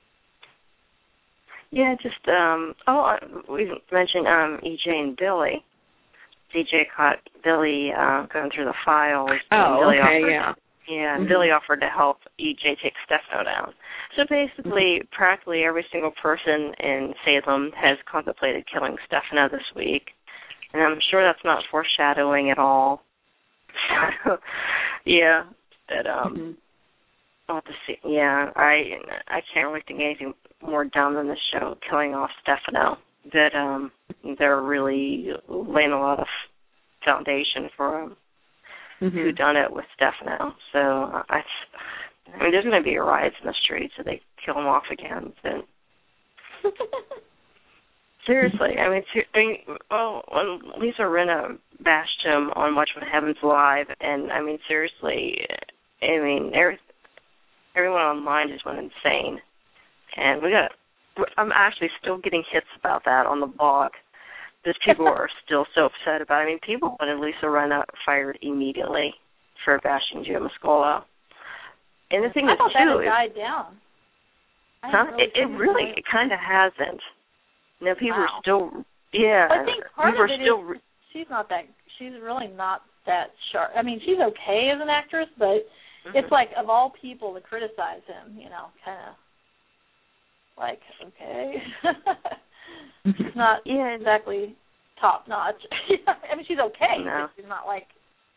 Yeah, just, um, oh, we mentioned um, E J and Billy. D J caught Billy uh, going through the files. and Oh, Billy okay, offered, yeah. Yeah, and Mhm. Billy offered to help E J take Stefano down. So basically, Mm-hmm. practically every single person in Salem has contemplated killing Stefano this week. And I'm sure that's not foreshadowing at all. So, yeah, that, um... Mhm. I'll have to see. Yeah, I I can't really think of anything more dumb than this show killing off Stefano. That um they're really laying a lot of foundation for um, Mhm. who done it with Stefano. So I, I mean, there's going to be riots in the streets if they kill him off again. Then seriously, I mean, ser- I mean, well, when Lisa Rinna bashed him on Watch What Happens Live, and I mean, seriously, I mean, every, everyone online just went insane, and we got. I'm actually still getting hits about that on the blog. Because people are still so upset about it. I mean, people wanted Lisa Rinna fired immediately for bashing Jim Mascola. And the thing I is, thought that too, had died down. I huh? really It, it think really, that- it kind of hasn't. You know, people Wow. are still, yeah. I think part people of are it still, is she's not that. She's really not that sharp. I mean, she's okay as an actress, but mm-hmm. it's like of all people to criticize him, you know, kind of like okay. She's not yeah, exactly top notch. I mean, she's okay, No. but she's not like,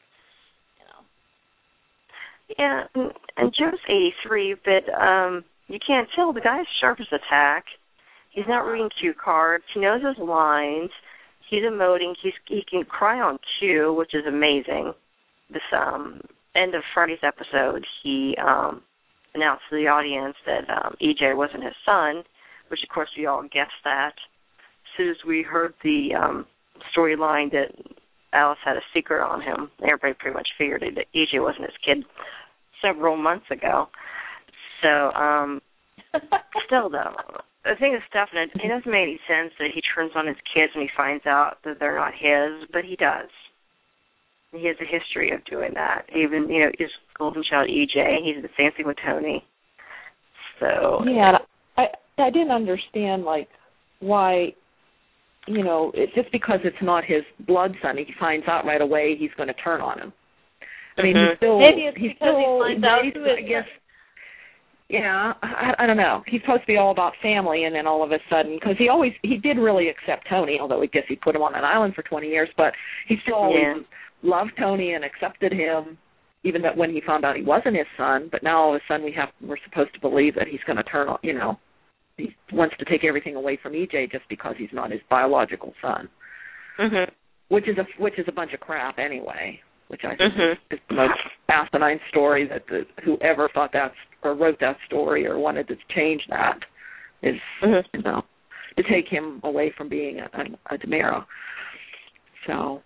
you know. yeah. And, and Joe's eighty-three, but um, you can't tell. The guy's sharp as a tack. He's not reading cue cards. He knows his lines. He's emoting. He's he can cry on cue, which is amazing. This um end of Friday's episode, he um announced to the audience that um, E J wasn't his son, which of course we all guessed that. As soon as we heard the um, storyline that Alice had a secret on him, everybody pretty much figured it, that E J wasn't his kid several months ago. So, um, still though, the thing is, Stefano, it doesn't make any sense that he turns on his kids when he finds out that they're not his, but he does. He has a history of doing that. Even, you know, his golden child E J, he's the same thing with Tony. So Yeah, I I didn't understand like why, you know, it's just because it's not his blood son, he finds out right away he's going to turn on him. I mean, Mhm. he's still Maybe it's he's because he still finds out raised, who his I guess. Yeah, I, I don't know. He's supposed to be all about family, and then all of a sudden, because he always he did really accept Tony, although I guess he put him on an island for twenty years, but he still always Yeah. loved Tony and accepted him, even that when he found out he wasn't his son. But now all of a sudden we have we're supposed to believe that he's going to turn on, you know, he wants to take everything away from E J just because he's not his biological son, Mhm. which is a which is a bunch of crap anyway. Which I think Mhm. is, is the most asinine story that the, whoever thought that or wrote that story or wanted to change that is, mm-hmm. you know, to take him away from being a, a, a DiMera. So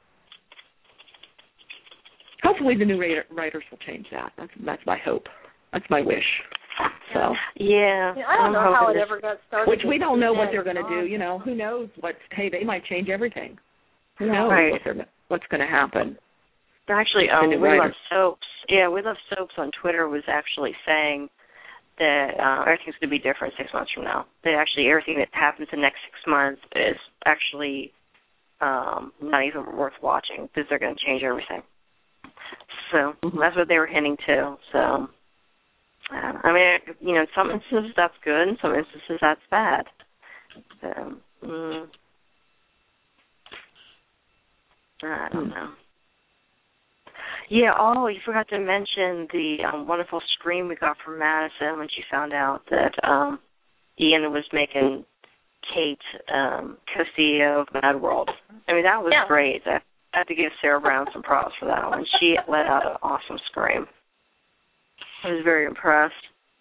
hopefully the new writer, writers will change that. That's that's my hope. That's my wish. So yeah, yeah I don't I'm know how it this, ever got started. Which we don't know what they're going to do. You know, who knows what? Hey, they might change everything. Who knows right. what they're, what's going to happen? Actually, um, We Love Soaps. Yeah, We Love Soaps on Twitter was actually saying that uh, everything's going to be different six months from now. That actually everything that happens in the next six months is actually um, not even worth watching because they're going to change everything. So mm-hmm. that's what they were hinting to. So, uh, I mean, you know, in some instances that's good, in some instances that's bad. So, mm, I don't know. Yeah, oh, you forgot to mention the um, wonderful scream we got from Madison when she found out that um, Ian was making Kate um, co-C E O of Mad World. I mean, that was yeah. great. I have to give Sarah Brown some props for that one. She let out an awesome scream. I was very impressed.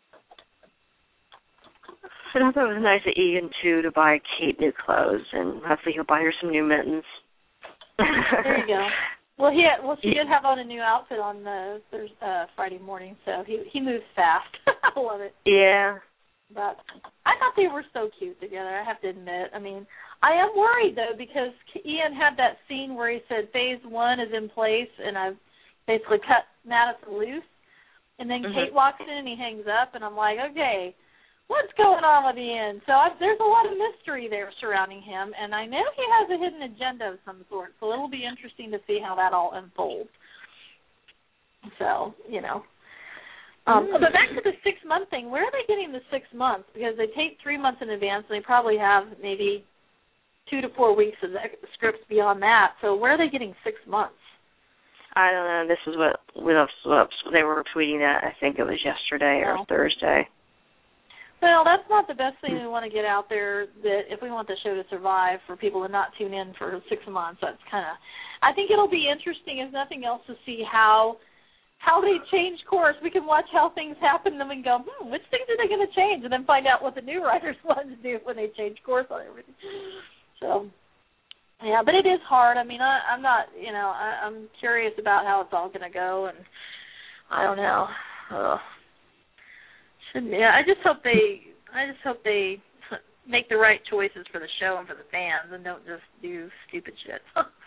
And I thought it was nice of Ian, too, to buy Kate new clothes, and hopefully he'll buy her some new mittens. There you go. Well, he had, well, she did have on a new outfit on the Thursday, uh, Friday morning, so he he moves fast. I love it. Yeah. But I thought they were so cute together, I have to admit. I mean, I am worried, though, because Ian had that scene where he said phase one is in place, and I've basically cut Madison loose. And then mm-hmm. Kate walks in and he hangs up, and I'm like, okay, what's going on with Ian? So I, there's a lot of mystery there surrounding him, and I know he has a hidden agenda of some sort, so it'll be interesting to see how that all unfolds. So, you know. Um, mm. But back to the six-month thing, where are they getting the six months? Because they take three months in advance, and they probably have maybe two to four weeks of scripts beyond that. So where are they getting six months? I don't know. This is what We Love Soaps. They were tweeting that, I think it was yesterday or no. Thursday. Well, that's not the best thing we want to get out there, that if we want the show to survive, for people to not tune in for six months. That's kind of, I think it'll be interesting, if nothing else, to see how how they change course. We can watch how things happen, and then we can go, hmm, which things are they going to change, and then find out what the new writers want to do when they change course on everything. So, yeah, but it is hard. I mean, I, I'm not, you know, I, I'm curious about how it's all going to go, and I don't know. Ugh. Yeah, I just hope they. I just hope they make the right choices for the show and for the fans, and don't just do stupid shit.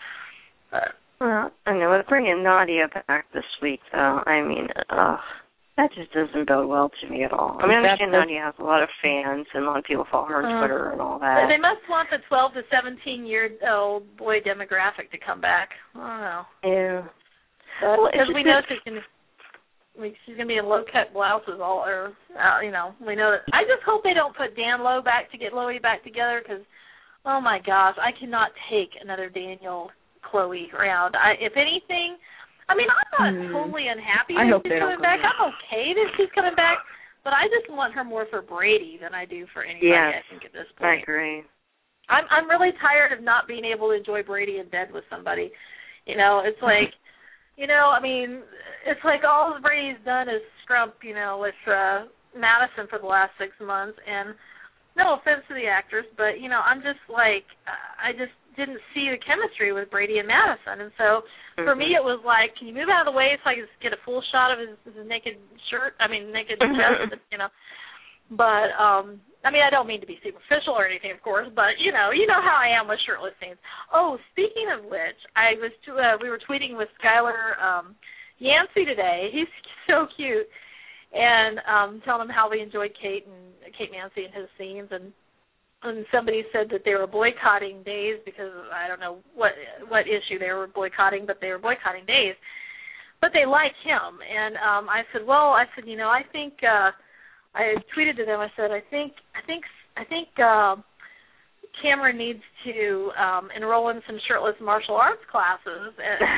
But well, I know. With bringing Nadia back this week, though, I mean, uh, that just doesn't bode well to me at all. I mean, I understand Nadia has a lot of fans, and a lot of people follow her on uh, Twitter and all that. They must want the twelve to seventeen year old boy demographic to come back. I don't know. Yeah. Well, because we know she can. She's going to be in low-cut blouses all, or, uh, you know, we know that. I just hope they don't put Dan Lowe back to get Loie back together, because, oh, my gosh, I cannot take another Daniel Chloe round. I, if anything, I mean, I'm not mm. totally unhappy I that hope she's coming back. back. I'm okay that she's coming back, but I just want her more for Brady than I do for anybody, yes, I think, at this point. I agree. I'm, I'm really tired of not being able to enjoy Brady in bed with somebody. You know, it's like... You know, I mean, it's like all Brady's done is scrump, you know, with uh, Madison for the last six months. And no offense to the actress, but, you know, I'm just like, I just didn't see the chemistry with Brady and Madison. And so mm-hmm. for me it was like, can you move out of the way so I can get a full shot of his, his naked shirt, I mean, naked chest, you know. But, um, I mean, I don't mean to be superficial or anything, of course, but, you know, you know how I am with shirtless scenes. Oh, speaking of which, I was uh, we were tweeting with Skylar um, Yancey today. He's so cute. And um, telling him how we enjoyed Kate and Kate Yancey and his scenes. And, and somebody said that they were boycotting Days because I don't know what what issue they were boycotting, but they were boycotting Days. But they like him. And um, I said, well, I said, you know, I think... Uh, I tweeted to them. I said, I think, I think, I think uh, Cameron needs to um, enroll in some shirtless martial arts classes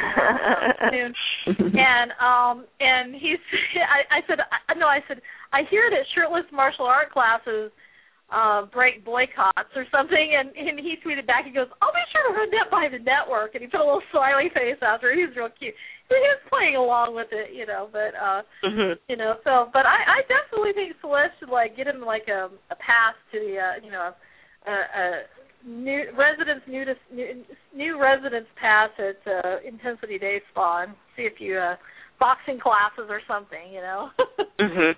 uh, soon. And um, and he's, I, I said, I, no, I said, I hear that shirtless martial art classes uh, break boycotts or something, and, and he tweeted back, he goes, I'll be sure to run that by the network, and he put a little smiley face after it. He was real cute. He was playing along with it, you know, but, uh, mm-hmm. you know, so, but I, I definitely think Celeste should, like, get him, like, a, a pass to the, uh, you know, a, a new residence, new, new, new residence pass at uh, Intensity Day Spa, and see if you, uh, boxing classes or something, you know. mm-hmm.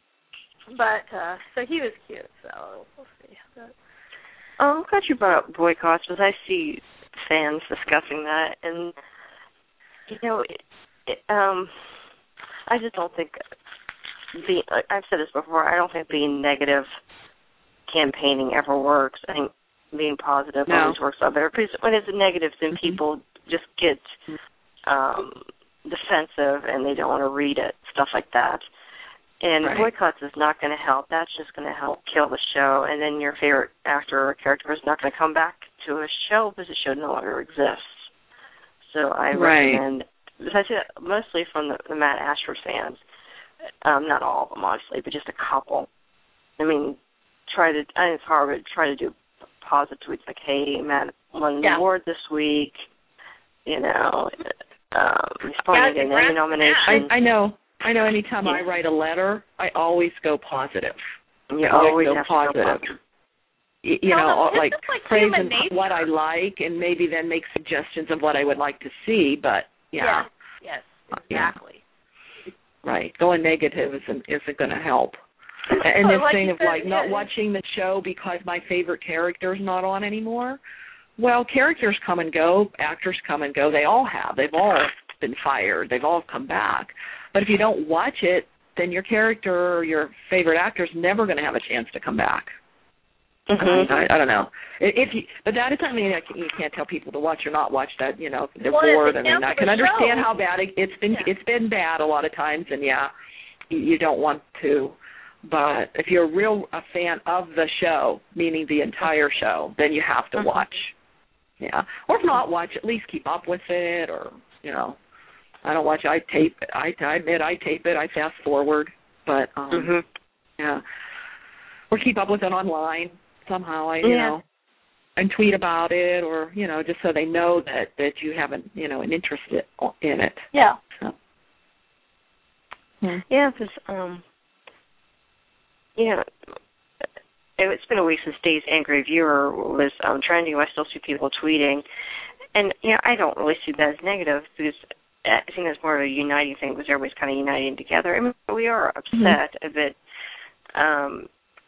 But, uh, so he was cute, so we'll see. But, oh, I'm glad you brought up boycotts, because I see fans discussing that, and, you know, it, it, um, I just don't think, the, I've said this before, I don't think being negative campaigning ever works. I think being positive no. always works out better, because when it's negative, then mm-hmm. people just get um, defensive, and they don't want to read it, stuff like that. And right. boycotts is not going to help. That's just going to help kill the show, and then your favorite actor or character is not going to come back to a show because the show no longer exists. So I right. recommend, I see that mostly from the, the Matt Ashford fans, um, not all of them, obviously, but just a couple. I mean, try to, I think it's hard, but try to do positive tweets like, hey, Matt won the yeah. award this week, you know, um, responding to an Emmy nomination. I, I know. I know anytime yeah. I write a letter, I always go positive. You I always go have positive. to go positive. You, you know, no, like, like praising what I like, and maybe then make suggestions of what I would like to see, but, yeah. Yes, yes exactly. Yeah. Right. Going negative isn't, isn't going to help. And this like thing of, said, like, not yeah. watching the show because my favorite character is not on anymore. Well, characters come and go, actors come and go. They all have. They've all been fired. They've all come back. But if you don't watch it, then your character or your favorite actor is never going to have a chance to come back. Mm-hmm. I, I, I don't know. If you, but that is something that you can't tell people to watch or not watch. That you know, they're well, bored. I mean, I can understand show. how bad it, it's been. Yeah. It's been bad a lot of times, and yeah, you, you don't want to. But if you're a real a fan of the show, meaning the entire show, then you have to mm-hmm. watch. Yeah, or if not watch, at least keep up with it, or you know. I don't watch. I tape it. I, I admit I tape it. I fast forward, but um, mm-hmm. yeah, or keep up with it online somehow. I you yeah. know, and tweet about it, or you know, just so they know that that you have an you know an interest in it. Yeah. So. Hmm. Yeah, because um, yeah, it's been a week since Dave's Angry Viewer was um, trending. I still see people tweeting, and you know, I don't really see that as negative because I think that's more of a uniting thing because everybody's kind of uniting together. I mean, we are upset mm-hmm. a bit. Um,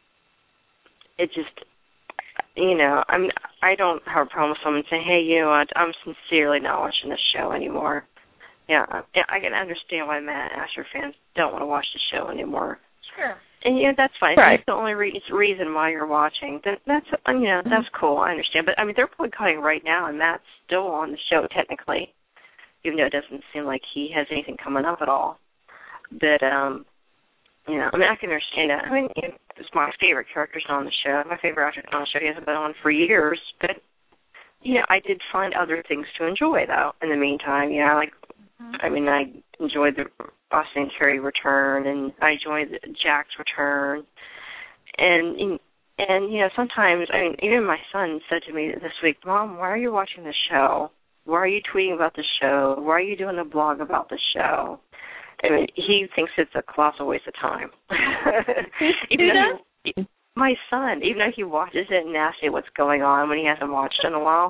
it just, you know, I mean, I don't have a problem with someone saying, hey, you know what, I'm sincerely not watching this show anymore. Yeah, I can understand why Matt Asher fans don't want to watch the show anymore. Sure. And, you know, that's fine. Right. If that's the only re- reason why you're watching, then that's, you know, that's cool. I understand. But, I mean, they're boycotting right now, and Matt's still on the show technically, even though it doesn't seem like he has anything coming up at all. But, um, you know, I mean, I can understand that. I mean, you know, it's my favorite character's on the show. My favorite actor on the show. He hasn't been on for years. But, you know, I did find other things to enjoy, though, in the meantime. You know, like, I mean, I enjoyed the Austin and Carrie return, and I enjoyed Jack's return. And, and, you know, sometimes, I mean, even my son said to me this week, Mom, why are you watching the show? Why are you tweeting about the show? Why are you doing a blog about the show? I mean, he thinks it's a colossal waste of time. even though he, my son, even though he watches it and asks me what's going on when he hasn't watched in a while,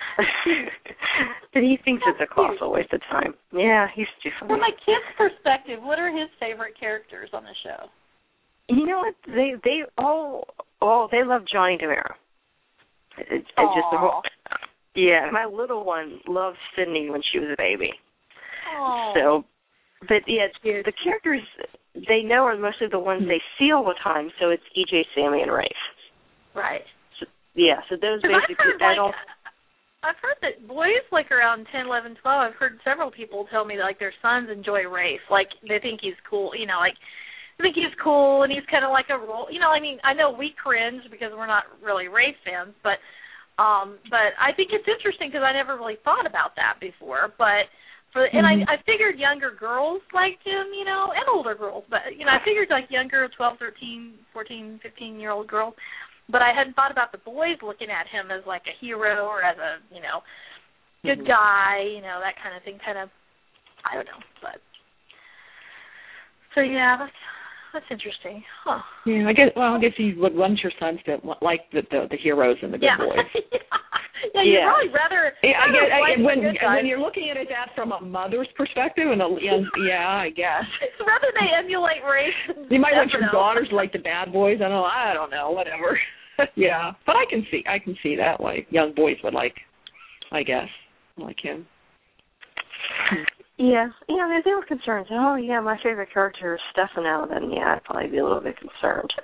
but he thinks it's a colossal waste of time. Yeah, he's too funny. From my kid's perspective, what are his favorite characters on the show? You know what? They they all oh they love Johnny DeMero. It's, it's just the whole. Yeah, my little one loves Sydney when she was a baby. Aww. So, but yeah, it's, the characters they know are mostly the ones they see all the time. So it's E J, Sammy, and Rafe. Right. So, yeah. So those basically. I've heard, I like, don't. I've heard that boys like around ten, eleven, twelve. I've heard several people tell me that, like their sons enjoy Rafe. Like they think he's cool. You know, like they think he's cool and he's kind of like a role. You know, I mean, I know we cringe because we're not really Rafe fans, but. Um, but I think it's interesting because I never really thought about that before. But for and mm-hmm. I, I figured younger girls liked him, you know, and older girls. But you know, I figured like younger twelve, thirteen, fourteen, fifteen year old girls. but I hadn't thought about the boys looking at him as like a hero or as a, you know, good mm-hmm. guy, you know, that kind of thing. Kind of, I don't know, but so yeah, that's that's interesting. Huh. Yeah, I guess. Well, I guess you would want your sons to like the the, the heroes and the good yeah. boys. yeah, you'd yeah. probably rather. Yeah, I guess, like I, when the good guys. when you're looking at it that from a mother's perspective, and a, yeah, I guess. Rather they emulate race. You might want your know. daughters like the bad boys. I don't know. I don't know. Whatever. yeah, but I can see. I can see that. Like young boys would like. I guess like him. Yeah, yeah, they were concerned. Oh, yeah, my favorite character is Stefano. Then, yeah, I'd probably be a little bit concerned.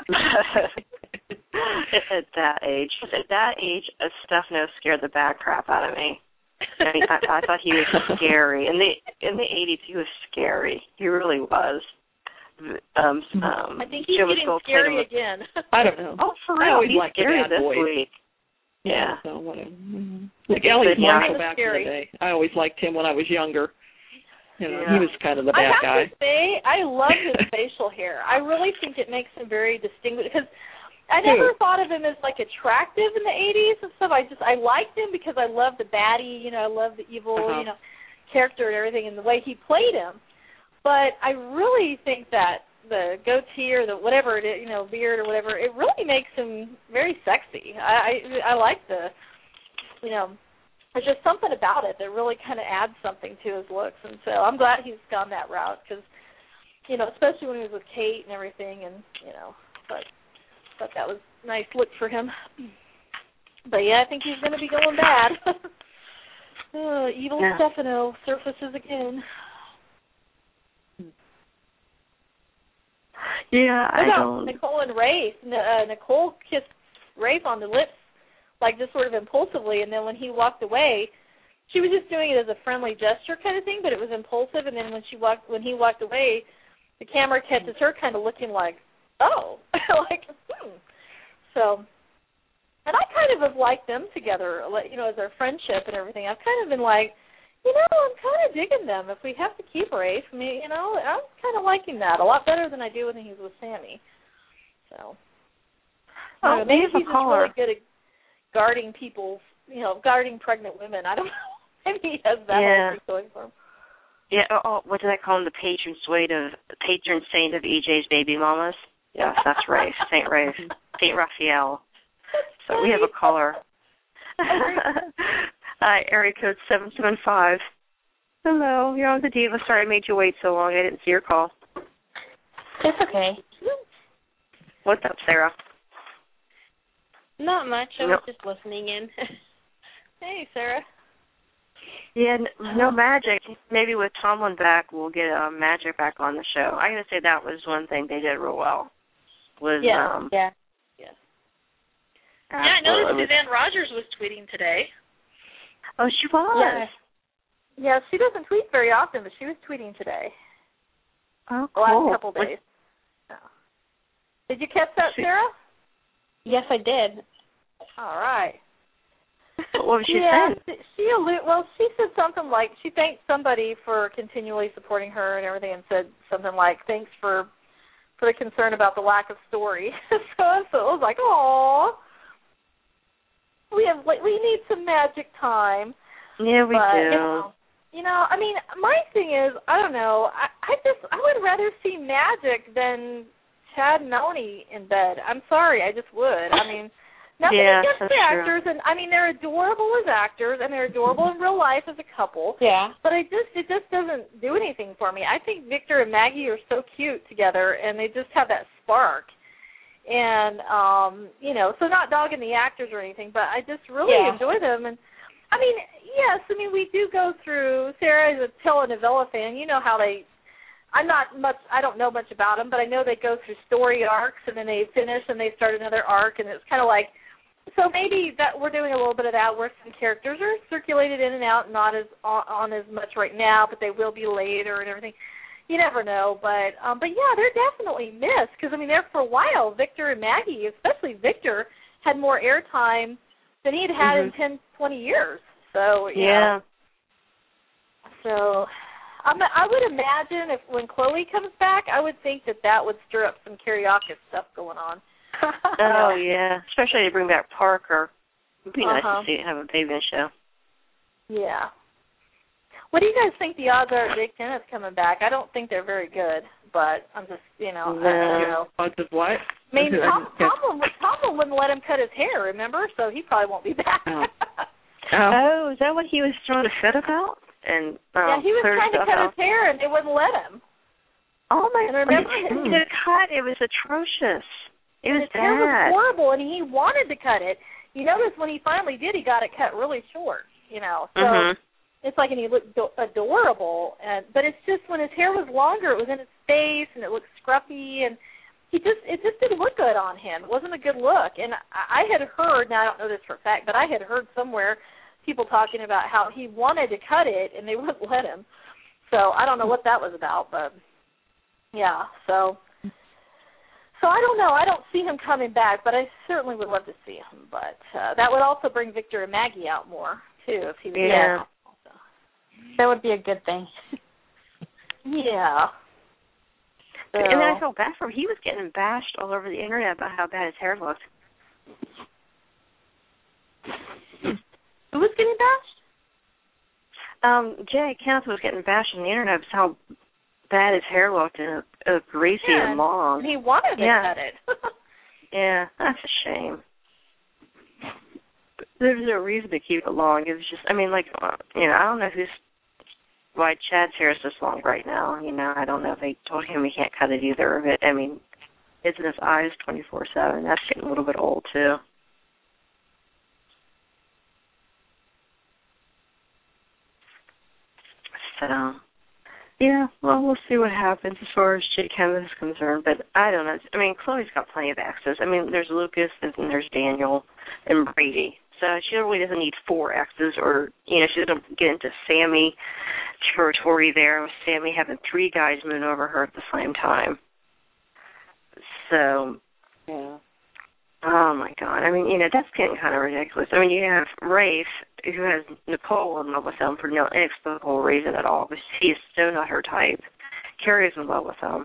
At that age, at that age, uh, Stefano scared the bad crap out of me. I, mean, I, I thought he was scary. In the in the eighties, he was scary. He really was. Um, um, I think he's getting scary with, again. I don't know. Oh, for real? I always he's liked scary the bad this boys. week. Yeah. yeah so whatever. Mm-hmm. Like Ellie's Marshall back in the day. I always liked him when I was younger. You know, yeah. he was kind of the bad I have guy. to say, I love his facial hair. I really think it makes him very distinguished because I never Who? thought of him as like attractive in the eighties and stuff. I just I liked him because I love the baddie, you know, I love the evil, uh-huh. you know, character and everything and the way he played him. But I really think that the goatee or the whatever it is, you know, beard or whatever, it really makes him very sexy. I I, I like the, you know. There's just something about it that really kind of adds something to his looks, and so I'm glad he's gone that route because, you know, especially when he was with Kate and everything, and you know, but thought that was a nice look for him. But yeah, I think he's going to be going bad. oh, evil yeah. Stefano surfaces again. Yeah, I What about don't. Nicole and Rafe? Uh, Nicole kissed Rafe on the lips, like just sort of impulsively, and then when he walked away, she was just doing it as a friendly gesture kind of thing, but it was impulsive. And then when she walked, when he walked away, the camera catches her kind of looking like, oh, like, hmm. So, and I kind of have liked them together, you know, as their friendship and everything. I've kind of been like, you know, I'm kind of digging them. If we have to keep Rafe, I mean, you know, I'm kind of liking that a lot better than I do when he's with Sammy. So, Oh, uh, maybe we have a he's just caller. really good at guarding people, you know, guarding pregnant women. I don't know. Maybe he has that Yeah. whole thing going for him. Yeah. Oh, oh, what did I call him? The patron saint of patron saint of E J's baby mamas. Yes, that's Rafe, Saint Rafe, Saint Raphael. So we have a caller. Hi, area code seven seven five. Hello, you're on the Diva. Sorry I made you wait so long. I didn't see your call. It's okay. What's up, Sarah? Not much. I Nope. was just listening in. Hey, Sarah. Yeah, n- no magic. Maybe with Tomlin back, we'll get uh, Magic back on the show. I gotta say that was one thing they did real well. Was yeah, um, yeah. Yeah, I noticed absolutely- Suzanne Rogers was tweeting today. Oh, she was. Yeah. Yeah, she doesn't tweet very often, but she was tweeting today. Oh, The cool. last couple of days. Yeah. Did you catch that, She- Sarah? Yes, I did. All right. What was she yeah, saying? she, she allu- well, she said something like she thanked somebody for continually supporting her and everything, and said something like, "Thanks for for the concern about the lack of story." so, so I was like, "Aw, we have we need some Magic time." Yeah, we but, do. You know, you know, I mean, my thing is, I don't know. I, I just I would rather see Magic than Chad and Melanie in bed. I'm sorry, I just would. I mean. Nothing Yeah, against that's the true. actors, and I mean they're adorable as actors, and they're adorable in real life as a couple. Yeah. But I just it just doesn't do anything for me. I think Victor and Maggie are so cute together, and they just have that spark. And um, you know, so not dogging the actors or anything, but I just really Yeah. enjoy them. And I mean, yes, I mean we do go through. Sarah is a telenovela fan. You know how they. I'm not much. I don't know much about them, but I know they go through story arcs, and then they finish, and they start another arc, and it's kind of like. So maybe that we're doing a little bit of that where some characters are circulated in and out, not as on, on as much right now, but they will be later and everything. You never know, but um, but yeah, they're definitely missed because I mean, there for a while, Victor and Maggie, especially Victor, had more airtime than he'd had Mhm. in ten, twenty years. So you Yeah. know, so I'm, I would imagine if when Chloe comes back, I would think that that would stir up some Kiriakis stuff going on. Oh yeah, especially to bring back Parker. It'd be nice Uh-huh. to see have a baby in the show. Yeah. What do you guys think the odds are of Jake Dennis coming back? I don't think they're very good, but I'm just, you know, No. I, you know. Odds of what? I mean, Tom, Tomlin, Tomlin wouldn't let him cut his hair, remember? So he probably won't be back. Oh. Oh, is that what he was throwing a fit about? And um, yeah, he was cleared trying to stuff cut out? his hair, and they wouldn't let him. Oh my! And remember the his- cut? It was atrocious. It was his hair was bad. horrible, and he wanted to cut it. You notice when he finally did, he got it cut really short. You know, so Mhm. it's like, and he looked do- adorable. And but it's just when his hair was longer, it was in his face, and it looked scruffy, and he just it just didn't look good on him. It wasn't a good look. And I, I had heard, now I don't know this for a fact, but I had heard somewhere people talking about how he wanted to cut it, and they wouldn't let him. So I don't know what that was about, but yeah. So. So I don't know. I don't see him coming back, but I certainly would love to see him. But uh, that would also bring Victor and Maggie out more, too, if he was Yeah. there. That would be a good thing. Yeah. So, And then I felt bad for him. He was getting bashed all over the internet about how bad his hair looked. who was getting bashed? Um, Jay Kenneth was getting bashed on the internet about how bad his hair looked and uh, greasy Yeah, and long. And he wanted to Yeah. cut it. Yeah, that's a shame. But there's no reason to keep it long. It was just, I mean, like, uh, you know, I don't know who's, why Chad's hair is this long right now. You know, I don't know if they told him he can't cut it either. But, I mean, it's in his eyes twenty-four seven. That's getting a little bit old, too. So, yeah, well, we'll see what happens as far as Jake Kenneth is concerned. But I don't know. I mean, Chloe's got plenty of exes. I mean, there's Lucas and there's Daniel and Brady. So she really doesn't need four exes, or, you know, she doesn't get into Sammy territory there with Sammy having three guys moon over her at the same time. So, Yeah. oh, my God. I mean, you know, that's getting kind of ridiculous. I mean, you have Rafe, who has Nicole in love with him for no inexplicable reason at all, but he's so not her type. Carrie's in love with him.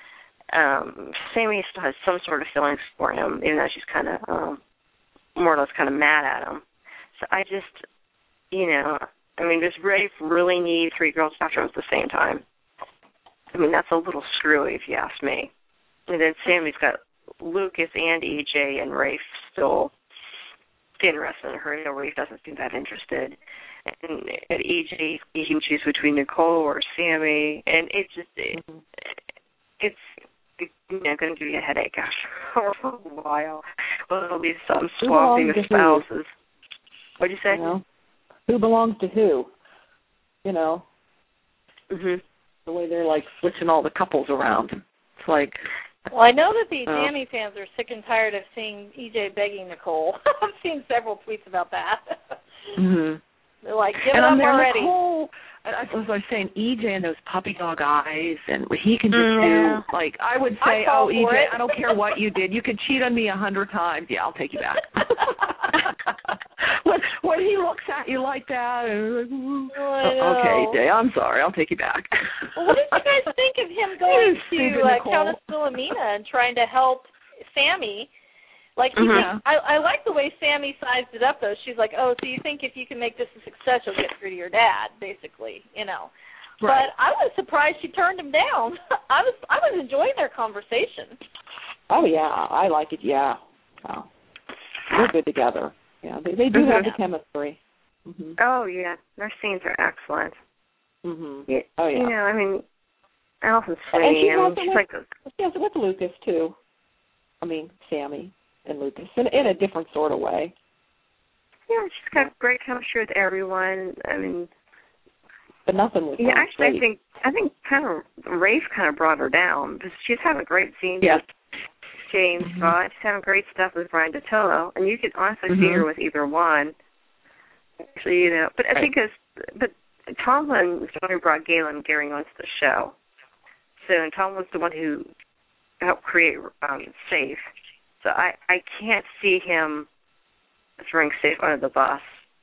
Um, Sammy still has some sort of feelings for him, even though she's kind of, um, more or less kind of mad at him. So I just, you know, I mean, does Rafe really need three girls after him at the same time? I mean, that's a little screwy if you ask me. And then Sammy's got Lucas and E J and Rafe still interested in her. You know, Rafe doesn't seem that interested. And at E J, he can choose between Nicole or Sammy, and it's just, it, it's, you know, going to give you a headache after a while. Well, it'll be some swapping of spouses. What'd you say? You know, who belongs to who? You know, Mhm. the way they're like switching all the couples around. It's like. Well, I know that the Oh. Jamie fans are sick and tired of seeing E J begging Nicole. I've seen several tweets about that. Mhm. They're like, give and it I'm up there, already. Nicole. And I, as I was saying, E J and those puppy dog eyes, and what he can just Mm, yeah. do. Like I would I say, fall oh, E J, for it. I don't care what you did. You could cheat on me a hundred times. Yeah, I'll take you back. when, when he looks at you like that, and like, ooh, I oh, okay, know. E J, I'm sorry. I'll take you back. Well, what did you guys think of him going You stupid to uh, Nicole. Countess Wilhelmina and trying to help Sammy? Like, he Mhm. thinks, I, I like the way Sammy sized it up, though. She's like, oh, so you think if you can make this a success, you'll get through to your dad, basically, you know. Right. But I was surprised she turned him down. I was I was enjoying their conversation. Oh yeah, I like it. Yeah, oh. They're good together. Yeah, they they do Mhm. have the chemistry. Mhm. Oh, yeah. Their scenes are excellent. Mhm. Yeah. Oh yeah. You know, I mean, Allison's And sweet. she I mean, has it she's with- like the, She has it with Lucas too. I mean, Sammy and Lucas in in a different sort of way. yeah, she's got great chemistry with everyone. I mean, But nothing with yeah, Tom actually, I Slade. think I think kind of Rafe kind of brought her down because she's having great scenes Yes. with James Mhm. Scott. She's having great stuff with Brian DiTillo, and you could honestly see Mhm. her with either one. Actually, you know, but I Right. think as but Tomlin was the one who brought Galen Gehring onto the show. So and Tomlin's the one who helped create um, Safe. So I I can't see him throwing Safe under the bus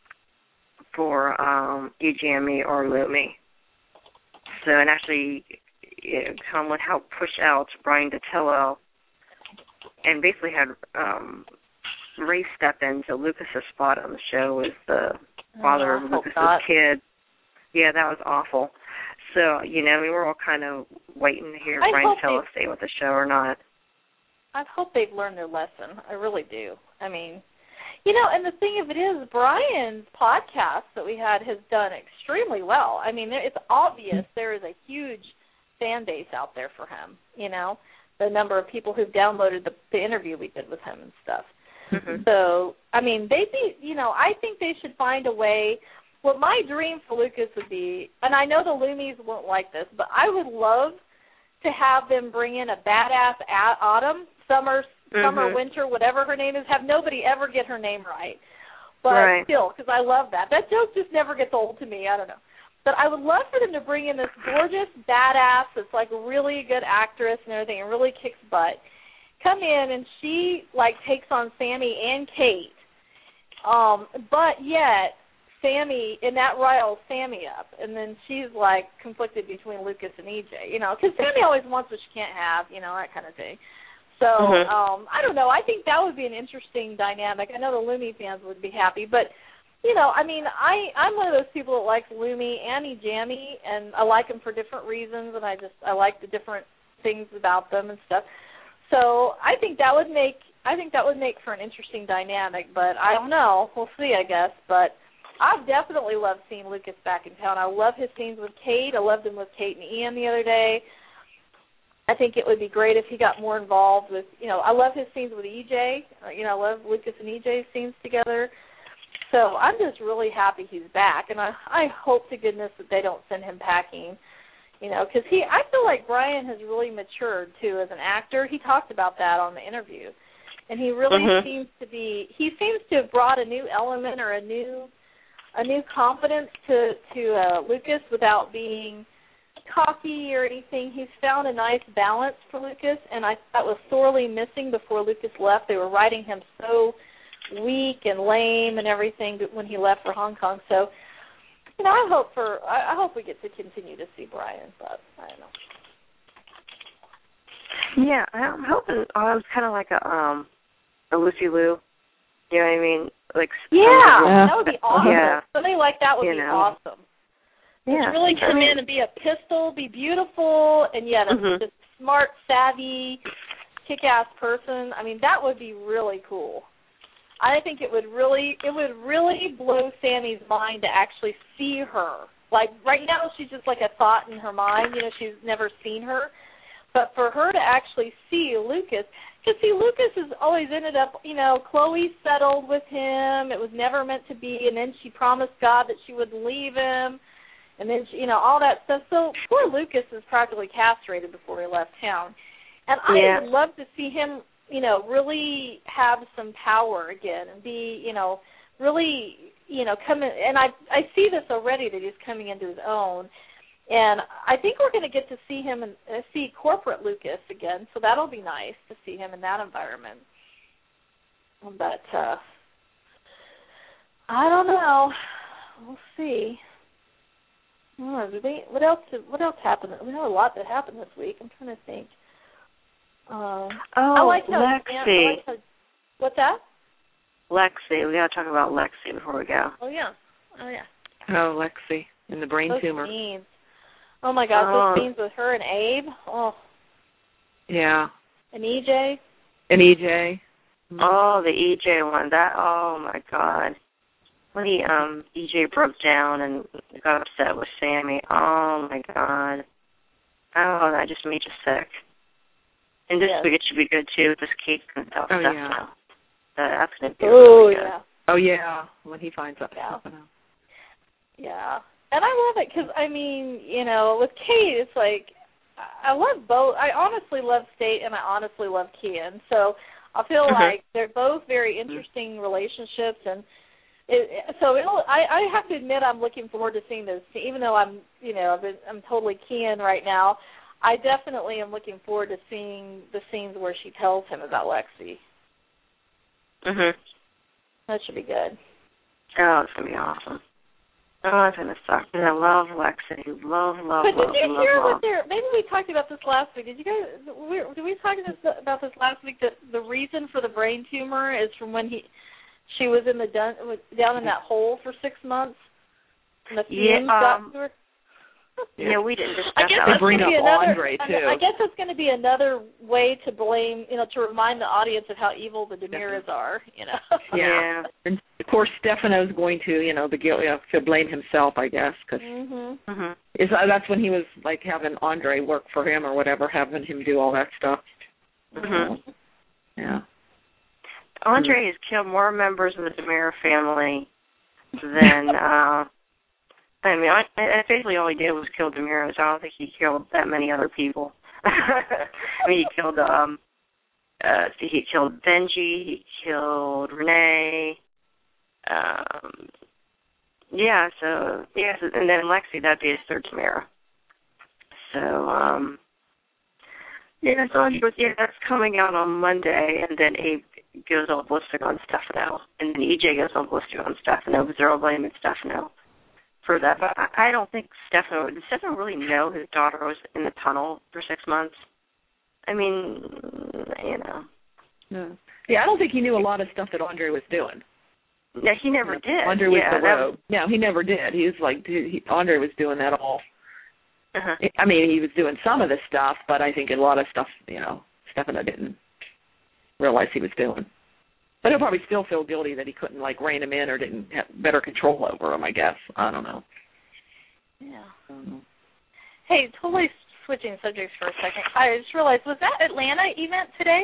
for um, E J M E or Lumi. So, and actually, you know, Tomlin helped push out Brian DiTillo and basically had um, Ray step into Lucas's spot on the show as the father oh, of hope Lucas's not. kid. Yeah, that was awful. So, you know, we were all kind of waiting to hear I Brian hope tell they- us stay with the show or not. I hope they've learned their lesson. I really do. I mean, you know, and the thing of it is, Brian's podcast that we had has done extremely well. I mean, it's obvious there is a huge fan base out there for him, you know, the number of people who've downloaded the, the interview we did with him and stuff. Mm-hmm. So, I mean, they'd be, you know, I think they should find a way. What my dream for Lucas would be, and I know the Loomies won't like this, but I would love to have them bring in a badass at Autumn, Summer, mm-hmm. Summer, Winter, whatever her name is, have nobody ever get her name right. But right. still, because I love that. That joke just never gets old to me. I don't know. But I would love for them to bring in this gorgeous badass that's like a really good actress and everything and really kicks butt. Come in and she, like, takes on Sammy and Kate. Um, but yet, Sammy, and that riles Sammy up. And then she's, like, conflicted between Lucas and E J, you know, because Sammy always wants what she can't have, you know, that kind of thing. So, mm-hmm. um, I don't know. I think that would be an interesting dynamic. I know the Loomie fans would be happy, but, you know, I mean, I, I'm one of those people that likes Loomie and E Jammy, and I like them for different reasons, and I just, I like the different things about them and stuff. So I think that would make, I think that would make for an interesting dynamic, but I don't know. We'll see, I guess. But I've definitely loved seeing Lucas back in town. I love his scenes with Kate. I loved him with Kate and Ian the other day. I think it would be great if he got more involved with, you know, I love his scenes with E J. You know, I love Lucas and E J's scenes together. So I'm just really happy he's back, and I, I hope to goodness that they don't send him packing, you know, because he, I feel like Brian has really matured, too, as an actor. He talked about that on the interview, and he really mm-hmm. seems to be, he seems to have brought a new element or a new, a new confidence to, to uh, Lucas without being cocky or anything. He's found a nice balance for Lucas, and I thought was sorely missing before Lucas left. They were writing him so weak and lame and everything when he left for Hong Kong. So, you know, I hope for I, I hope we get to continue to see Brian, but I don't know. Yeah, I'm hoping I was kind of like a um a Lucy Liu. You know what I mean? Like yeah, yeah. that would be awesome. Yeah. Somebody like that would you be know. awesome. Yeah, Just really come I mean, in and be a pistol, be beautiful, and yet a mm-hmm. just smart, savvy, kick-ass person. I mean, that would be really cool. I think it would really, it would really blow Sammy's mind to actually see her. Like right now, she's just like a thought in her mind. You know, she's never seen her. But for her to actually see Lucas, because see, Lucas has always ended up, you know, Chloe settled with him. It was never meant to be, and then she promised God that she wouldn't leave him, and then she, you know, all that stuff. So poor Lucas is practically castrated before he left town, and I yeah. would love to see him, you know, really have some power again and be, you know, really, you know, come in. And I I see this already that he's coming into his own. And I think we're going to get to see him and uh, see corporate Lucas again, so that'll be nice to see him in that environment. But uh, I don't know. We'll see. Oh, did they, what else? Did, what else happened? We know a lot that happened this week. I'm trying to think. Um, oh, I like how, Lexi. I like how, what's that? Lexi. We got to talk about Lexi before we go. Oh yeah. Oh yeah. Oh, Lexi and the brain Those tumor. Scenes. Oh my God, oh. those scenes with her and Abe. Oh. Yeah. And E J. And E J. Mm-hmm. Oh, the E J one. That. Oh my God. When he um E J broke down and got upset with Sammy. Oh my God. Oh, that just made you sick. And this yes. week it should be good too with this cake and stuff. Oh yeah. Now. That's gonna be oh really good. yeah. Oh yeah. When he finds out. Yeah. Yeah. And I love it because, I mean, you know, with Kate, it's like, I love both. I honestly love State and I honestly love Kian. So I feel mm-hmm. like they're both very interesting relationships. And it, so it'll, I, I have to admit I'm looking forward to seeing those. Even though I'm, you know, I'm totally Kian right now, I definitely am looking forward to seeing the scenes where she tells him about Lexi. Mhm. That should be good. Oh, it's going to be awesome. Oh, it's gonna suck. And I love Lexi. Love, love, But love, did you love, hear love. what they're? Maybe we talked about this last week. Did you guys? We, did we talk this, about this last week? That the reason for the brain tumor is from when he, she was in the dun, down in that hole for six months, and the fumes yeah, got um, to her. Yeah, we didn't discuss I guess that. that's bring gonna be up another, Andre, too. I guess that's going to be another way to blame, you know, to remind the audience of how evil the Demiras are, you know. Yeah. Yeah. And, of course, Stefano's going to, you know, the guilt, you know, to blame himself, I guess, because Mhm. Mhm. is uh, that's when he was, like, having Andre work for him or whatever, having him do all that stuff. Mhm. Yeah. Andre has killed more members of the Demira family than. uh I mean, I, I basically all he did was kill Demiras. I don't think he killed that many other people. I mean, he killed um, uh, he killed Benji, he killed Renee. Um, yeah, so yeah, so, and then Lexi, that'd be his third Demira. So um, yeah, so yeah, that's coming out on Monday, and then Abe goes all ballistic on Stefano, and then E J goes all ballistic on Stefano, because they're all blaming Stefano for that. But I don't think Stefano, did Stefano really know his daughter was in the tunnel for six months? I mean, you know. No. Yeah, I don't think he knew a lot of stuff that Andre was doing. Yeah, he never No. did. Andre was yeah, the rogue. No, he never did. He was like, he, Andre was doing that all. Uh-huh. I mean, he was doing some of the stuff, but I think a lot of stuff, you know, Stefano didn't realize he was doing. But he'll probably still feel guilty that he couldn't, like, rein him in or didn't have better control over him, I guess. I don't know. Yeah. I don't know. Hey, totally switching subjects for a second. I just realized, was that Atlanta event today?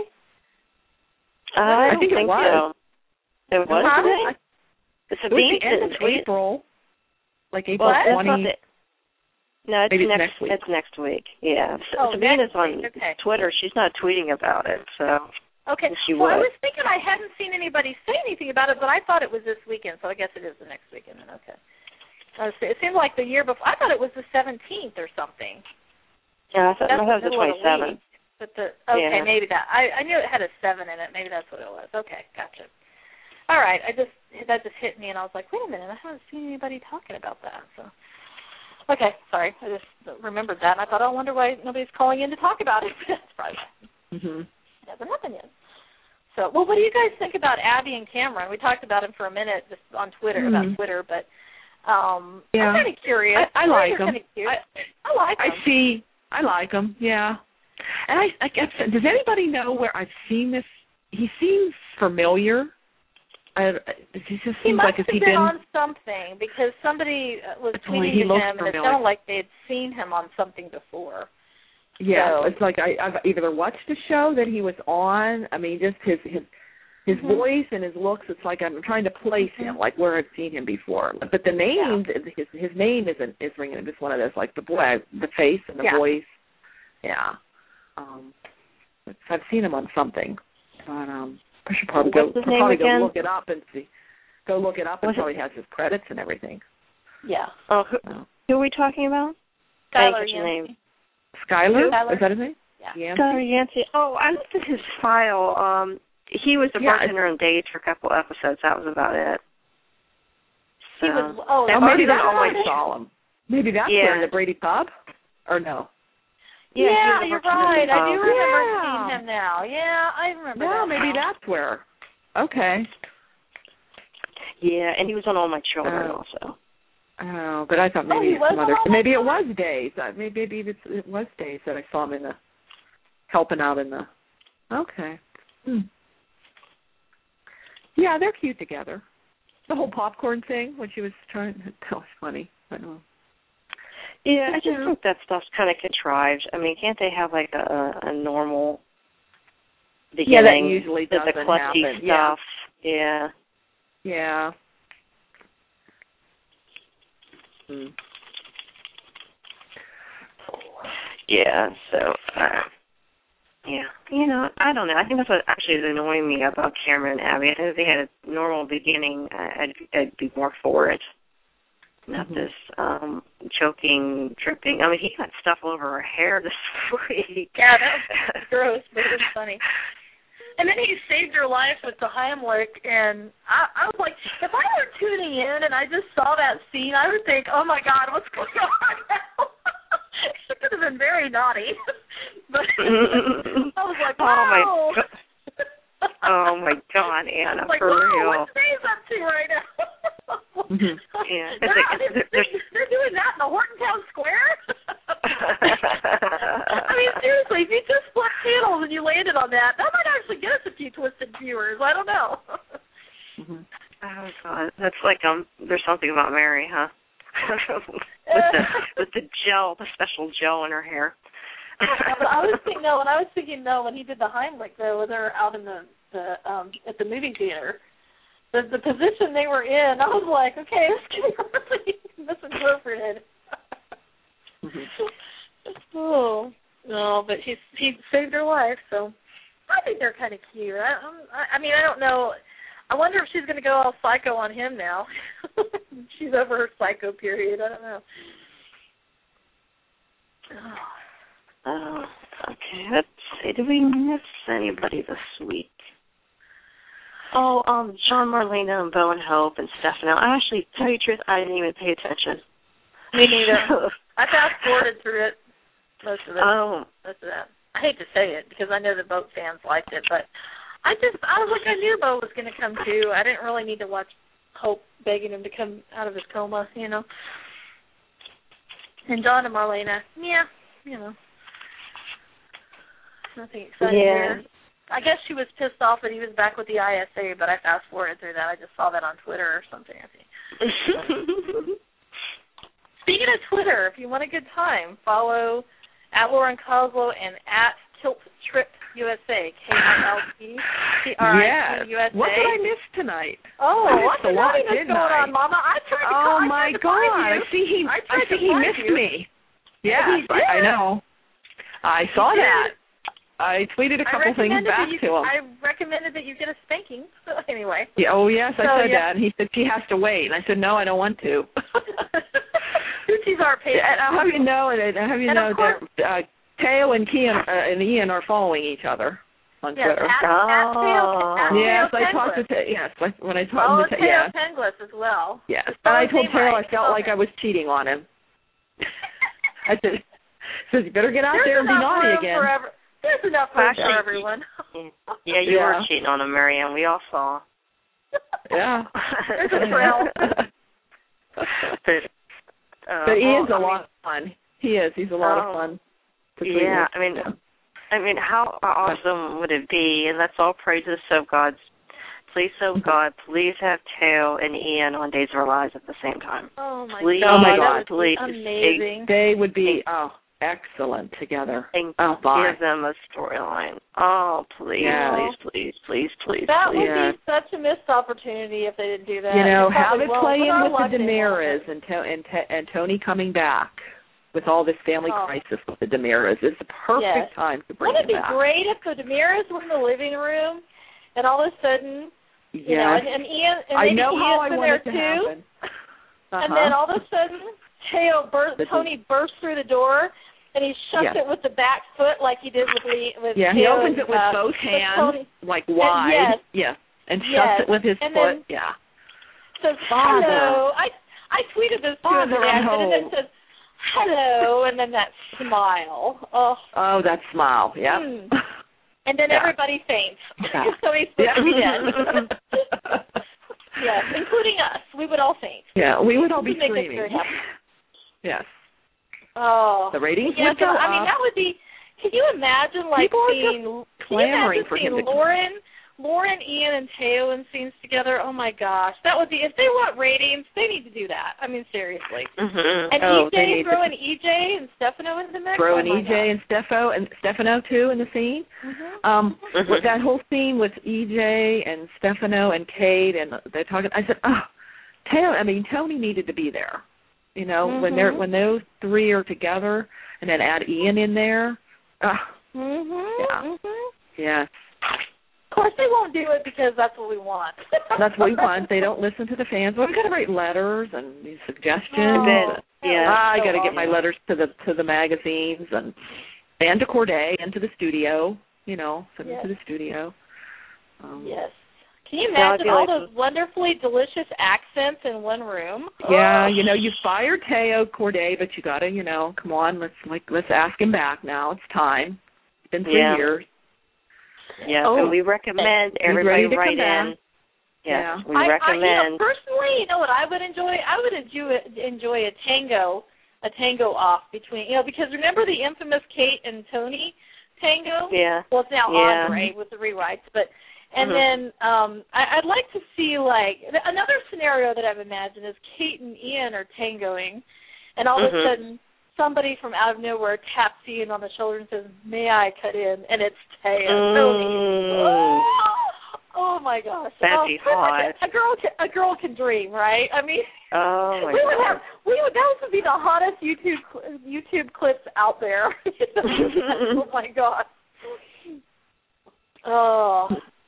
Uh, I, I don't think it think was. so. It was Huh? today? It Sabine was the end didn't of tweet. April, like April Well, that's not twentieth. the, no, it's Maybe it's next, next week. It's next week. Yeah. Oh, Sabine next is on week. Okay. Twitter. She's not tweeting about it, so. Okay. She well, I would. was thinking I hadn't seen anybody say anything about it, but I thought it was this weekend, so I guess it is the next weekend. Then okay. I was, it seemed like the year before. I thought it was the seventeenth or something. Yeah, I thought, I That's thought it was the the middle of the twenty-seventh. week. But the okay, Yeah. maybe that. I, I knew it had a seven in it. Maybe that's what it was. Okay, gotcha. All right. I just that just hit me, and I was like, wait a minute, I haven't seen anybody talking about that. So. Okay, sorry. I just remembered that, and I thought, oh, I wonder why nobody's calling in to talk about it. That's probably Mm-hmm. it hasn't happened yet. So, well, what do you guys think about Abby and Cameron? We talked about him for a minute just on Twitter, Mm-hmm. about Twitter, but um, Yeah. I'm kind of curious. I, I like him. I, I like I him. see. I like him. Yeah. And I, I guess, does anybody know where I've seen this? He seems familiar. I, he just He seems must like has have he been been on something because somebody was That's why tweeting he to looks him, and it familiar. sounded like they had seen him on something before. Yeah, So- it's like I, I've either watched a show that he was on. I mean, just his his his Mhm. voice and his looks. It's like I'm trying to place Mhm. him, like where I've seen him before. But the name, his his name isn't is ringing. Just one of those, like the boy, the face and the Yeah. voice. Yeah. Um, it's, I've seen him on something, but um, I should probably What's go his name probably again? go look it up and see. Go look it up and What's it- probably has his credits and everything. Yeah. Oh, who, So. who are we talking about? I Skylar didn't catch your Yancey. name. Skylar, Skylar? is that his name? Yeah. Yancey? Skylar Yancey. Oh, I looked at his file. Um, he was a Yeah, bartender on Days for a couple episodes. That was about it. He So, was. Oh, that Oh, might maybe be that's on where my I saw him. Maybe that's Yeah. where the Brady Pub, or no? Yeah, he Yeah, was a you're bartender right. I do on- remember Yeah. seeing him now. Yeah, I remember No, that. maybe now. that's where. Okay. Yeah, and he was on All My Children Oh. also. Oh, but I thought Oh, maybe he was some on other. All My Maybe it Children? was Days. Uh, Maybe maybe it, it was Days that I saw him in the helping out in the. Okay. Hmm. Yeah, they're cute together. The whole popcorn thing when she was trying. That was funny. I know. Yeah, I just Yeah. think that stuff's kind of contrived. I mean, can't they have like a, a normal beginning? Yeah, that usually the, the doesn't klutzy happen. Yeah. stuff. Yeah. Yeah. Hmm. Yeah. So, uh, yeah, you know, I don't know. I think that's what actually is annoying me about Cameron and Abby. I think if they had a normal beginning, I'd, I'd be more for it. Not Mhm. this um, choking, dripping. I mean, he got stuff all over her hair this week. Yeah, that was gross, but it was funny. And then he saved your life with the Heimlich, and I, I was like, if I were tuning in and I just saw that scene, I would think, oh my God, what's going on now? It could have been very naughty. But I was like, wow. Oh my God. Oh my God, Anna, like, for wow, real. What's Dave's up to right now? Mm-hmm. Yeah. They're, they're, they're, they're doing that in the Hortontown Square? I mean, seriously, if you just flipped channels and you landed on that, that might actually get us a few twisted viewers. I don't know. Mm-hmm. Oh God, that's like um. There's something about Mary, huh? with the with the gel, the special gel in her hair. Yeah, but I was thinking no, when I was thinking no, when he did the Heimlich though, when they were out in the the um at the movie theater, the the position they were in, I was like, okay, this is getting really misinterpreted. Mm-hmm. Oh no, but he he saved her life, so I think they're kind of cute. I, I I mean, I don't know. I wonder if she's going to go all psycho on him now. She's over her psycho period. I don't know. Oh. Oh, okay, let's see. Did we miss anybody this week? Oh, um, John, Marlena, and Bo and Hope and Stefano. I actually, to tell you the truth, I didn't even pay attention. Me neither. I fast forwarded through it, most of it. Oh. Most of that. I hate to say it because I know the boat fans liked it, but I just, I was like, I knew Bo was going to come too. I didn't really need to watch Hope begging him to come out of his coma, you know. And John and Marlena, yeah, you know. Nothing exciting yeah. there. I guess she was pissed off that he was back with the I S A, but I fast forwarded through that. I just saw that on Twitter or something, I think. Speaking of Twitter, if you want a good time, follow at Lauren Coslow and at Tilt Trip U S A, K I L T T R I P U S A. What did I miss tonight? Oh, I what's the lot, naughtiness going I? on, Mama? I tried to Oh call, my I tried to God! find you. I see he. I, I see he missed you. me. Yes, He did. I, I know. I saw He that. I tweeted a couple things back you, to him. I recommended that you get a spanking. So anyway. Yeah, oh yes, I so, said yeah. that, and he said she has to wait. And I said no, I don't want to. She's our patient. And I'll have you know, and I'll have you and know course, that uh, Teo and Kian uh, and Ian are following each other on yes, Twitter. At, at Teo, at yes, Teo I talked to Teo. Yes, when I talked oh, to Teo. Teo Yes. Penglis as well. Yes, and I told Teo right. I felt okay. like I was cheating on him. I said, said, you better get out There's there and be naughty room again. For every, there's enough room for everyone. Yeah, you yeah. were cheating on him, Marianne. We all saw. Yeah. There's a trail. but, uh, but Ian's well, a I lot mean, of fun. He is. He's a lot oh, of fun. To tweet yeah, with. I mean, yeah. I mean, how awesome would it be? And that's all praises of God's. Please, so God, please have Teo and Ian on Days of Our Lives at the same time. Oh my please, God! Oh my God. God, please, amazing. They would be oh excellent together. And oh, bye. give them a storyline. Oh, please, yeah. please, please, please, please. That please. would yeah. be such a missed opportunity if they didn't do that. You know, They have probably it won't. play in With with our the luck, they Damaras won't. and, to- and, te- and Tony coming back with all this family Oh. crisis with the Damaras. It's the perfect Yes. time to bring Wouldn't it them be back. great if the Damaras were in the living room and all of a sudden, you yes. know, and, and Ian, and I maybe know how I Ian's in want there it to too, happen. Uh-huh. and then all of a sudden, Teo bur- This Tony is... bursts through the door, and he shuts yes. it with the back foot like he did with Lee. With yeah, he Teo opens and, it with uh, both with hands, Tony. like wide. And, yes. Yeah, and Yes. shuts it with his And foot. then, yeah. Says Father. hello. I I tweeted this to him Father, today, I'm and then home. it says hello, and then that smile. Oh. Oh, that smile. Yeah. Hmm. And then Yeah. everybody faints. Yeah. So he's supposed yeah. to be dead. Yes, including us. We would all faint. Yeah, we would all be It would make us screaming. very happy. Yes. Oh. The ratings Yeah, would go I mean, up. that would be, can you imagine, like, People are seeing, just can you clamoring imagine for seeing him to Lauren, Lauren, Ian, and Teo in scenes together? Oh, my gosh. That would be, if they want ratings, they need to do that. I mean, seriously. Mm-hmm. And Oh, E they J, need throw to- in E J and Stefano into the mix. Throw oh in my E J and Stefo and Stefano too in the scene. Mm-hmm. Um, Mhm. with that whole scene with E J and Stefano and Kate and they're talking. I said, oh, Teo. I mean, Tony needed to be there. You know, Mm-hmm. when they're when those three are together, and then add Ian in there. Uh, Mm-hmm. Yeah. Mm-hmm. yeah, Of course, they won't do it because that's what we want. that's what we want. They don't listen to the fans. Well, we got to write letters and these suggestions. Oh, and, yeah. I so got to get my awesome. letters to the to the magazines and and to Corday and to the studio. You know, send Yes. them to the studio. Um, yes. Can you imagine all those wonderfully delicious accents in one room? Yeah, oh. you know, you fired Teo Corday, but you gotta, you know, come on, let's like let's ask him back now. It's time. It's been three yeah. years. Yeah, oh, and we recommend everybody write in. Yes, yeah, we I, recommend. I, you know, personally, you know what I would enjoy? I would enjoy enjoy a tango, a tango off between, you know, because remember the infamous Kate and Tony tango? Yeah. Well, it's now yeah. Andre with the rewrites, but. And mm-hmm. then um, I, I'd like to see, like, another scenario that I've imagined is Kate and Ian are tangoing, and all mm-hmm. of a sudden somebody from out of nowhere taps Ian on the shoulder and says, "May I cut in?" And it's Taya. Mm. Oh, oh, my gosh. That'd oh, be hot. A girl, can, a girl can dream, right? I mean, oh, my we would God. have, we would, those would be the hottest YouTube YouTube clips out there. Oh, my God. Oh.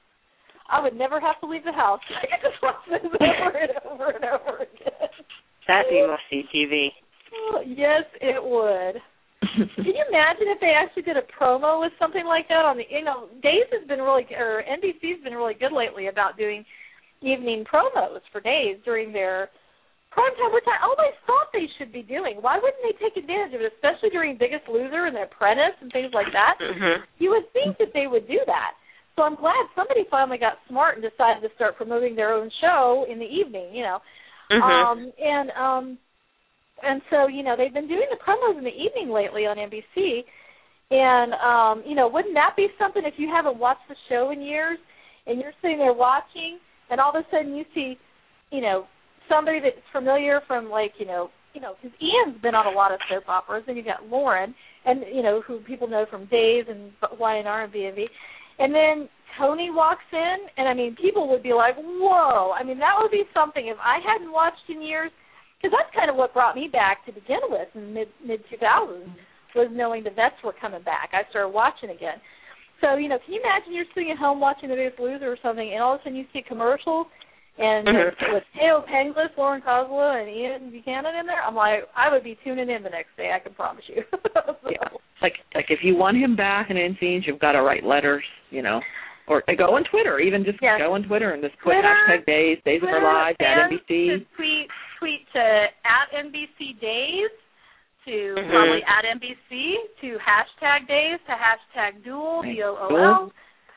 I would never have to leave the house. I could just watch this over and over and over again. That'd be must-see T V. Oh, yes, it would. Can you imagine if they actually did a promo with something like that on the, you know, Days has been really, or N B C's been really good lately about doing evening promos for Days during their prime time, which I always thought they should be doing. Why wouldn't they take advantage of it, especially during Biggest Loser and The Apprentice and things like that? Mm-hmm. You would think that they would do that. So I'm glad somebody finally got smart and decided to start promoting their own show in the evening, you know. Mm-hmm. Um, and um, and so, you know, they've been doing the promos in the evening lately on N B C. And, um, you know, wouldn't that be something if you haven't watched the show in years and you're sitting there watching and all of a sudden you see, you know, somebody that's familiar from, like, you know, you know, because Ian's been on a lot of soap operas, and you've got Lauren, and, you know, who people know from Days and Y and R and B and V. And then Tony walks in, and, I mean, people would be like, whoa. I mean, that would be something if I hadn't watched in years, because that's kind of what brought me back to begin with in mid, mid-two thousands, was knowing the vets were coming back. I started watching again. So, you know, can you imagine you're sitting at home watching The Biggest Loser or something, and all of a sudden you see commercials, and mm-hmm. with Theo Penglis, Lauren Kozlow, and Ian Buchanan in there, I'm like, I would be tuning in the next day, I can promise you. So. Yeah. Like, like if you want him back in N scenes, you've got to write letters, you know, or go on Twitter, even just yes. go on Twitter and just put Twitter, hashtag Days, Days Twitter, of Our Lives, at N B C. To tweet, tweet to at N B C Days, to mm-hmm. probably at N B C, to hashtag Days, to hashtag Duel, D O O L,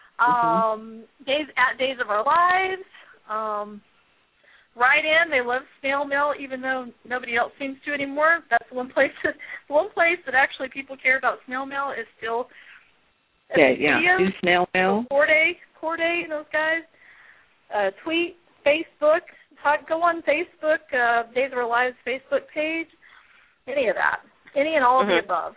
um, Days at Days of Our Lives. Um, write in. They love snail mail, even though nobody else seems to anymore. That's the one place. That, the one place that actually people care about snail mail is still. Yeah, yeah. Do snail mail. Corday, Corday, those guys. Uh, tweet, Facebook. Talk, go on Facebook. Uh, Days of Our Lives Facebook page. Any of that. Any and all mm-hmm. of the above.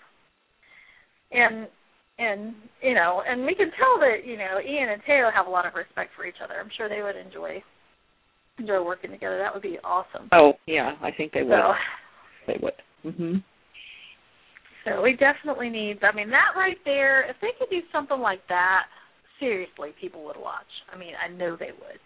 And and you know, and we can tell that you know Ian and Teo have a lot of respect for each other. I'm sure they would enjoy. enjoy working together. That would be awesome. Oh, yeah, I think they would. So, they would. Mm-hmm. So we definitely need, I mean, that right there, if they could do something like that, seriously, people would watch. I mean, I know they would.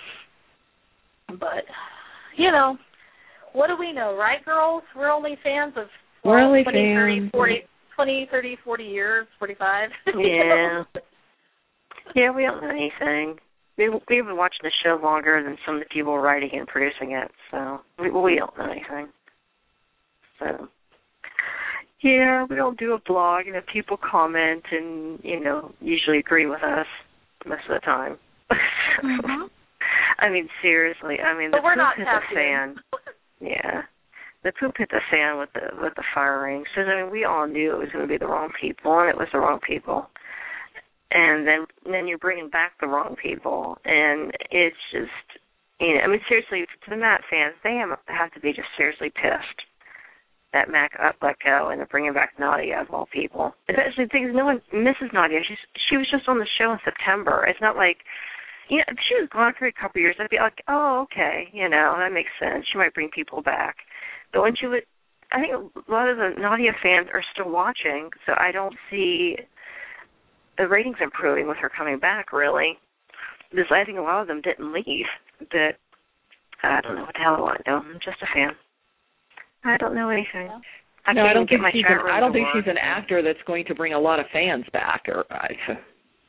But, you know, what do we know, right, girls? We're only fans of well, We're only twenty, fans. thirty, forty, twenty, thirty, forty years, forty-five. Yeah. Yeah, we don't know anything. We, we've been watching the show longer than some of the people writing and producing it, so we, we don't know anything. So, yeah, we don't do a blog, and if people comment and, you know, usually agree with us most of the time. Mm-hmm. I mean, seriously, I mean, but the we're poop not hit the fan. Yeah. The poop hit the fan with the with the firing. So, I mean, we all knew it was going to be the wrong people, and it was the wrong people. And then and then you're bringing back the wrong people, and it's just, you know, I mean, seriously, to the Matt fans, they have, have to be just seriously pissed that Mac let go and they're bringing back Nadia of all people. Especially things no one misses Nadia. She's she was just on the show in September. It's not like, you know, if she was gone for a couple of years, I'd be like, oh, okay, you know, that makes sense. She might bring people back. But when she would, I think a lot of the Nadia fans are still watching, so I don't see the ratings improving with her coming back, really. Because I think a lot of them didn't leave. But I don't know what the hell do I know. I'm just a fan. I don't know anything. I no, can't I don't get think my she's chat an, room I don't to think work. she's an actor that's going to bring a lot of fans back. Or I,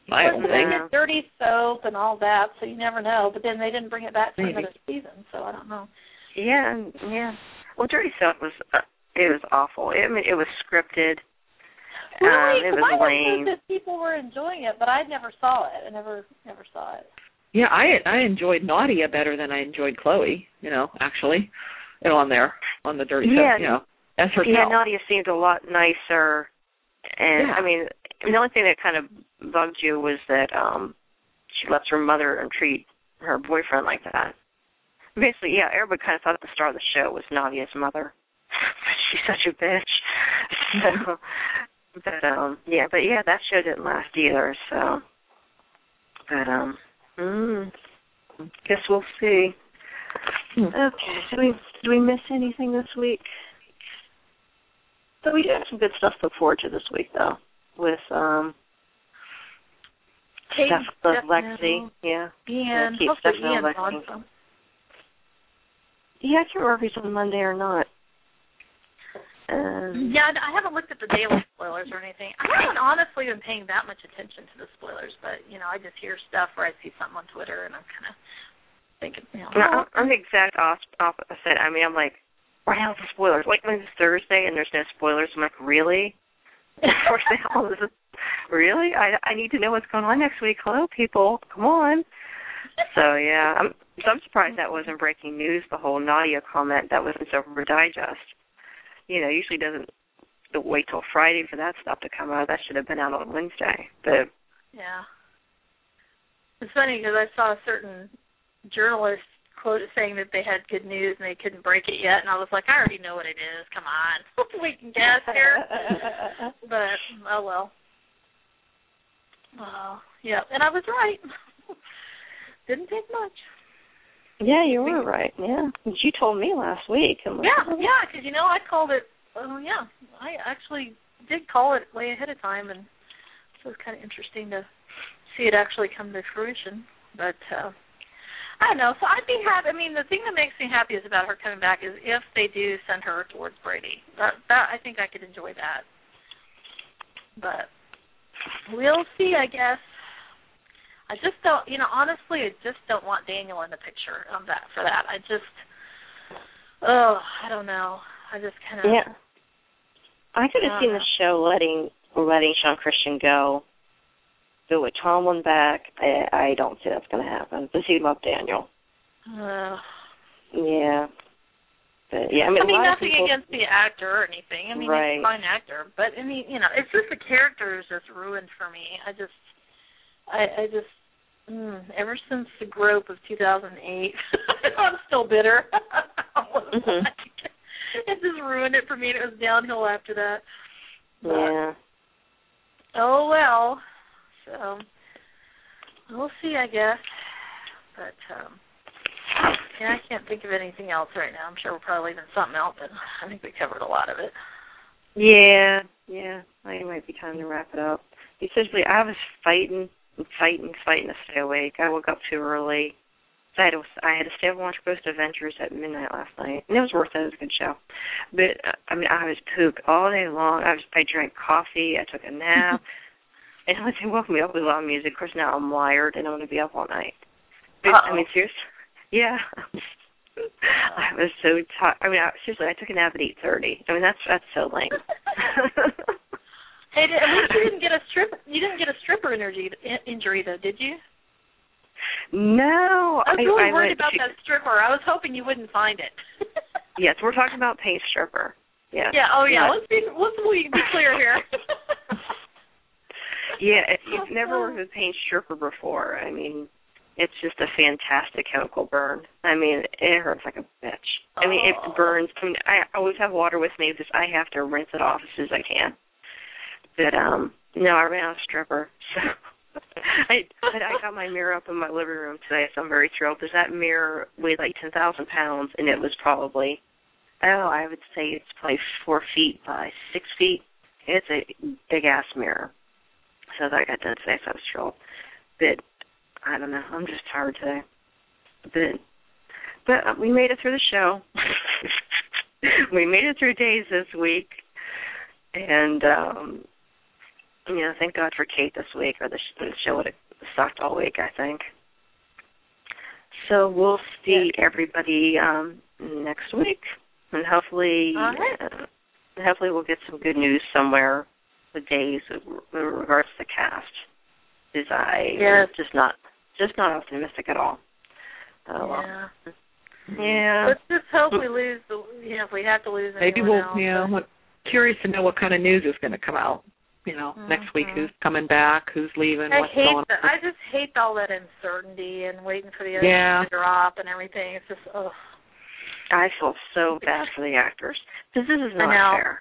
I Plus, don't they think. did Dirty Soap and all that, so you never know. But then they didn't bring it back for Maybe. another season, so I don't know. Yeah, and- yeah. Well, Dirty Soap was uh, it was awful. I mean, it was scripted. Really? Um, it 'Cause was I lame. heard that people were enjoying it, but I never saw it. I never, never saw it. Yeah, I I enjoyed Nadia better than I enjoyed Chloe. You know, actually, you know, on there on the Dirty Yeah. Soap. You know, as herself. Yeah, Nadia seemed a lot nicer. And, Yeah. I mean, the only thing that kind of bugged you was that um, she lets her mother and treat her boyfriend like that. Basically, yeah, everybody kind of thought the star of the show was Nadia's mother. She's such a bitch. So, but, um, yeah, but, yeah, that show didn't last either, so. But, um, mm, guess we'll see. Okay, did we, did we miss anything this week? So we do have some good stuff to look forward to this week, though, with um, Kate, Steph, Lexi, yeah. Ian, Keith, hopefully Stefano, Ian's Lexi. awesome. Yeah, I can't remember if he's on Monday or not. Um, Yeah, I haven't looked at the daily spoilers or anything. I haven't honestly been paying that much attention to the spoilers, but, you know, I just hear stuff where I see something on Twitter and I'm kind of thinking, you know. no, I'm, I'm the exact op- opposite. I mean, I'm like, where the hell's the spoilers? Like when it's Thursday and there's no spoilers, I'm like, really? Where the hell is it? Really? I, I need to know what's going on next week. Hello, people. Come on. So, yeah, I'm, so I'm surprised that wasn't breaking news, the whole Nadia comment. That wasn't Silver Digest. You know, usually doesn't wait till Friday for that stuff to come out. That should have been out on Wednesday. But Yeah. It's funny because I saw a certain journalist quote saying that they had good news and they couldn't break it yet, and I was like, I already know what it is. Come on. We can guess here. But, oh, well. Oh, yeah. And I was right. Didn't take much. yeah, you were right. Yeah, you told me last week. I'm like, Yeah, yeah, because, you know, I called it, oh, yeah, I actually did call it way ahead of time, and so it's kind of interesting to see it actually come to fruition. But, uh, I don't know, so I'd be happy. I mean, the thing that makes me happiest about her coming back is if they do send her towards Brady. That, that I think I could enjoy that. But we'll see, I guess. I just don't, you know, honestly, I just don't want Daniel in the picture on that for that. I just, oh, I don't know. I just kind of. Yeah. I could have uh, seen the show letting letting Sean Christian go. But with Tomlin back, I, I don't see that's going to happen. Does he love Daniel? Uh, Yeah. But, yeah, I mean, I mean a lot nothing of people, against the actor or anything. I mean, right. he's a fine actor. But, I mean, you know, it's just the character is just ruined for me. I just, I, I just, mm, ever since the Grope of two thousand eight, I'm still bitter. Mm-hmm. It just ruined it for me, and it was downhill after that. But, Yeah. oh, well. So, we'll see, I guess. But, um, yeah, I can't think of anything else right now. I'm sure we're probably leaving something out, but I think we covered a lot of it. Yeah, yeah. I think it might be time to wrap it up. Essentially, I was fighting, fighting, fighting to stay awake. I woke up too early. So I had to, I had to stay up and watch Ghost Adventures at midnight last night, and it was worth it. It was a good show. But, uh, I mean, I was pooped all day long. I was, I drank coffee. I took a nap. And the only thing woke me up was loud music. Of course, now I'm wired, and I'm going to be up all night. But, I mean, seriously. Yeah. I was so tired. I mean, I, seriously, I took a nap at eight thirty. I mean, that's that's so lame. Hey, at least you didn't get a strip. You didn't get a stripper injury, injury though, did you? No. I was really I, I worried went about to, that stripper. I was hoping you wouldn't find it. Yes, we're talking about paint stripper. Yes. Yeah. Oh, yeah. Yes. Let's be let's be clear here. Yeah, if you've never worked with paint stripper before, I mean, it's just a fantastic chemical burn. I mean, it hurts like a bitch. I mean, Oh. it burns. I mean, I always have water with me because I have to rinse it off as soon as I can. But, um, no, I ran out of stripper. So I, but I got my mirror up in my living room today, so I'm very thrilled because that mirror weighed like ten thousand pounds, and it was probably, oh, I would say it's probably four feet by six feet. It's a big-ass mirror. So that I got done today, so I was thrilled. But I don't know. I'm just tired today. But, but we made it through the show. We made it through days this week. And, um, you know, thank God for Kate this week, or the, the show would have sucked all week, I think. So we'll see everybody um, next week, and hopefully, right. uh, hopefully we'll get some good news somewhere with Days with regards to the cast. Because I yes. just not just not optimistic at all. Oh, yeah. Well. Yeah. Let's just hope we lose the. You know, if we have to lose Maybe anyone we'll. else, You know, what, curious to know what kind of news is going to come out. You know, mm-hmm. next week, who's coming back, who's leaving, I what's hate going the, on. I just hate all that uncertainty and waiting for the other yeah. to drop and everything. It's just, ugh. I feel so bad for the actors. Because this is not fair.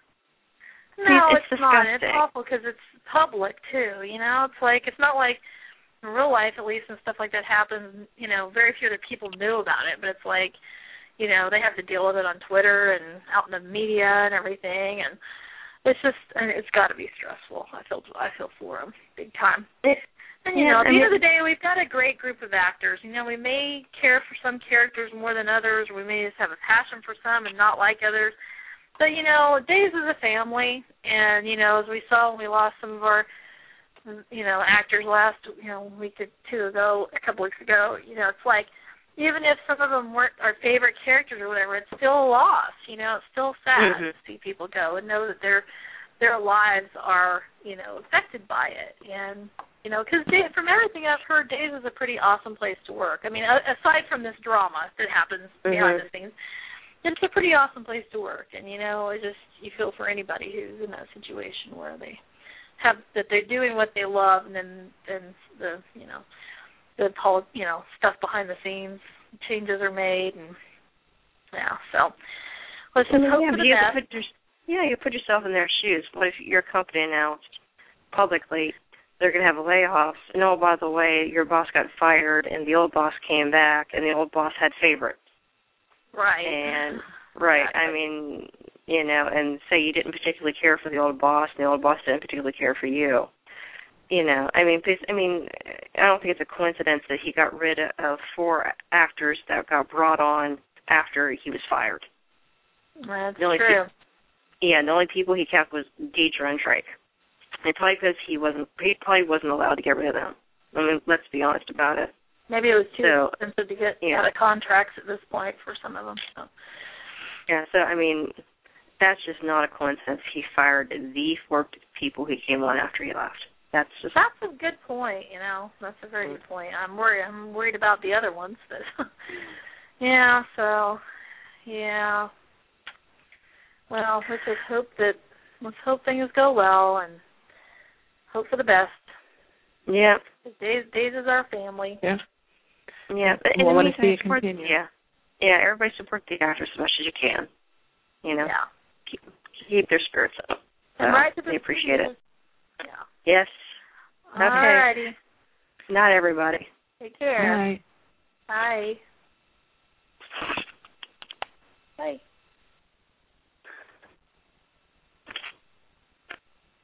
No, See, it's, it's not. It's disgusting. awful because it's public, too. You know, it's like, it's not like in real life, at least, and stuff like that happens, you know, very few other people knew about it, but it's like, you know, they have to deal with it on Twitter and out in the media and everything, and it's just, and it's got to be stressful. I feel, I feel for them big time. It, and you yeah, know, at the and end of the day, we've got a great group of actors. You know, we may care for some characters more than others. Or we may just have a passion for some and not like others. But you know, Days is a family, and you know, as we saw when we lost some of our, you know, actors last, you know, week or two ago, a couple weeks ago. You know, it's like, even if some of them weren't our favorite characters or whatever, it's still a loss. You know, it's still sad mm-hmm. to see people go and know that their their lives are, you know, affected by it. And, you know, because from everything I've heard, Days is a pretty awesome place to work. I mean, aside from this drama that happens mm-hmm. behind the scenes, it's a pretty awesome place to work. And, you know, it just, you feel for anybody who's in that situation where they have, that they're doing what they love, and then, then the, you know, the poli- you know, stuff behind the scenes, changes are made, and yeah, so let's just hope yeah, for the you best. put your, yeah, you put yourself in their shoes. What if your company announced publicly they're going to have layoffs, and oh, by the way, your boss got fired, and the old boss came back, and the old boss had favorites. Right. And, right, exactly. I mean, you know, and say you didn't particularly care for the old boss, and the old boss didn't particularly care for you. You know, I mean, I mean, I don't think it's a coincidence that he got rid of four actors that got brought on after he was fired. That's the only true. People, yeah, the only people he kept was Deidre and Drake. And probably because he wasn't, he probably wasn't allowed to get rid of them. I mean, let's be honest about it. Maybe it was too so, expensive to get yeah. out of contracts at this point for some of them. So. Yeah, so I mean, that's just not a coincidence. He fired the four people he came on after he left. That's just that's a good point. You know, that's a very good point. I'm worried. I'm worried about the other ones, but yeah. So yeah. Well, let's just hope that let's hope things go well and hope for the best. Yeah. Days, Days is our family. Yeah. Yeah. But we'll want to see it support, continue. Yeah. Yeah. Everybody support the actors as much as you can. You know. Yeah. Keep, keep their spirits up. So and right to they appreciate it. Yeah. Yes. Okay. Alrighty. Not everybody. Take care. Bye. Bye.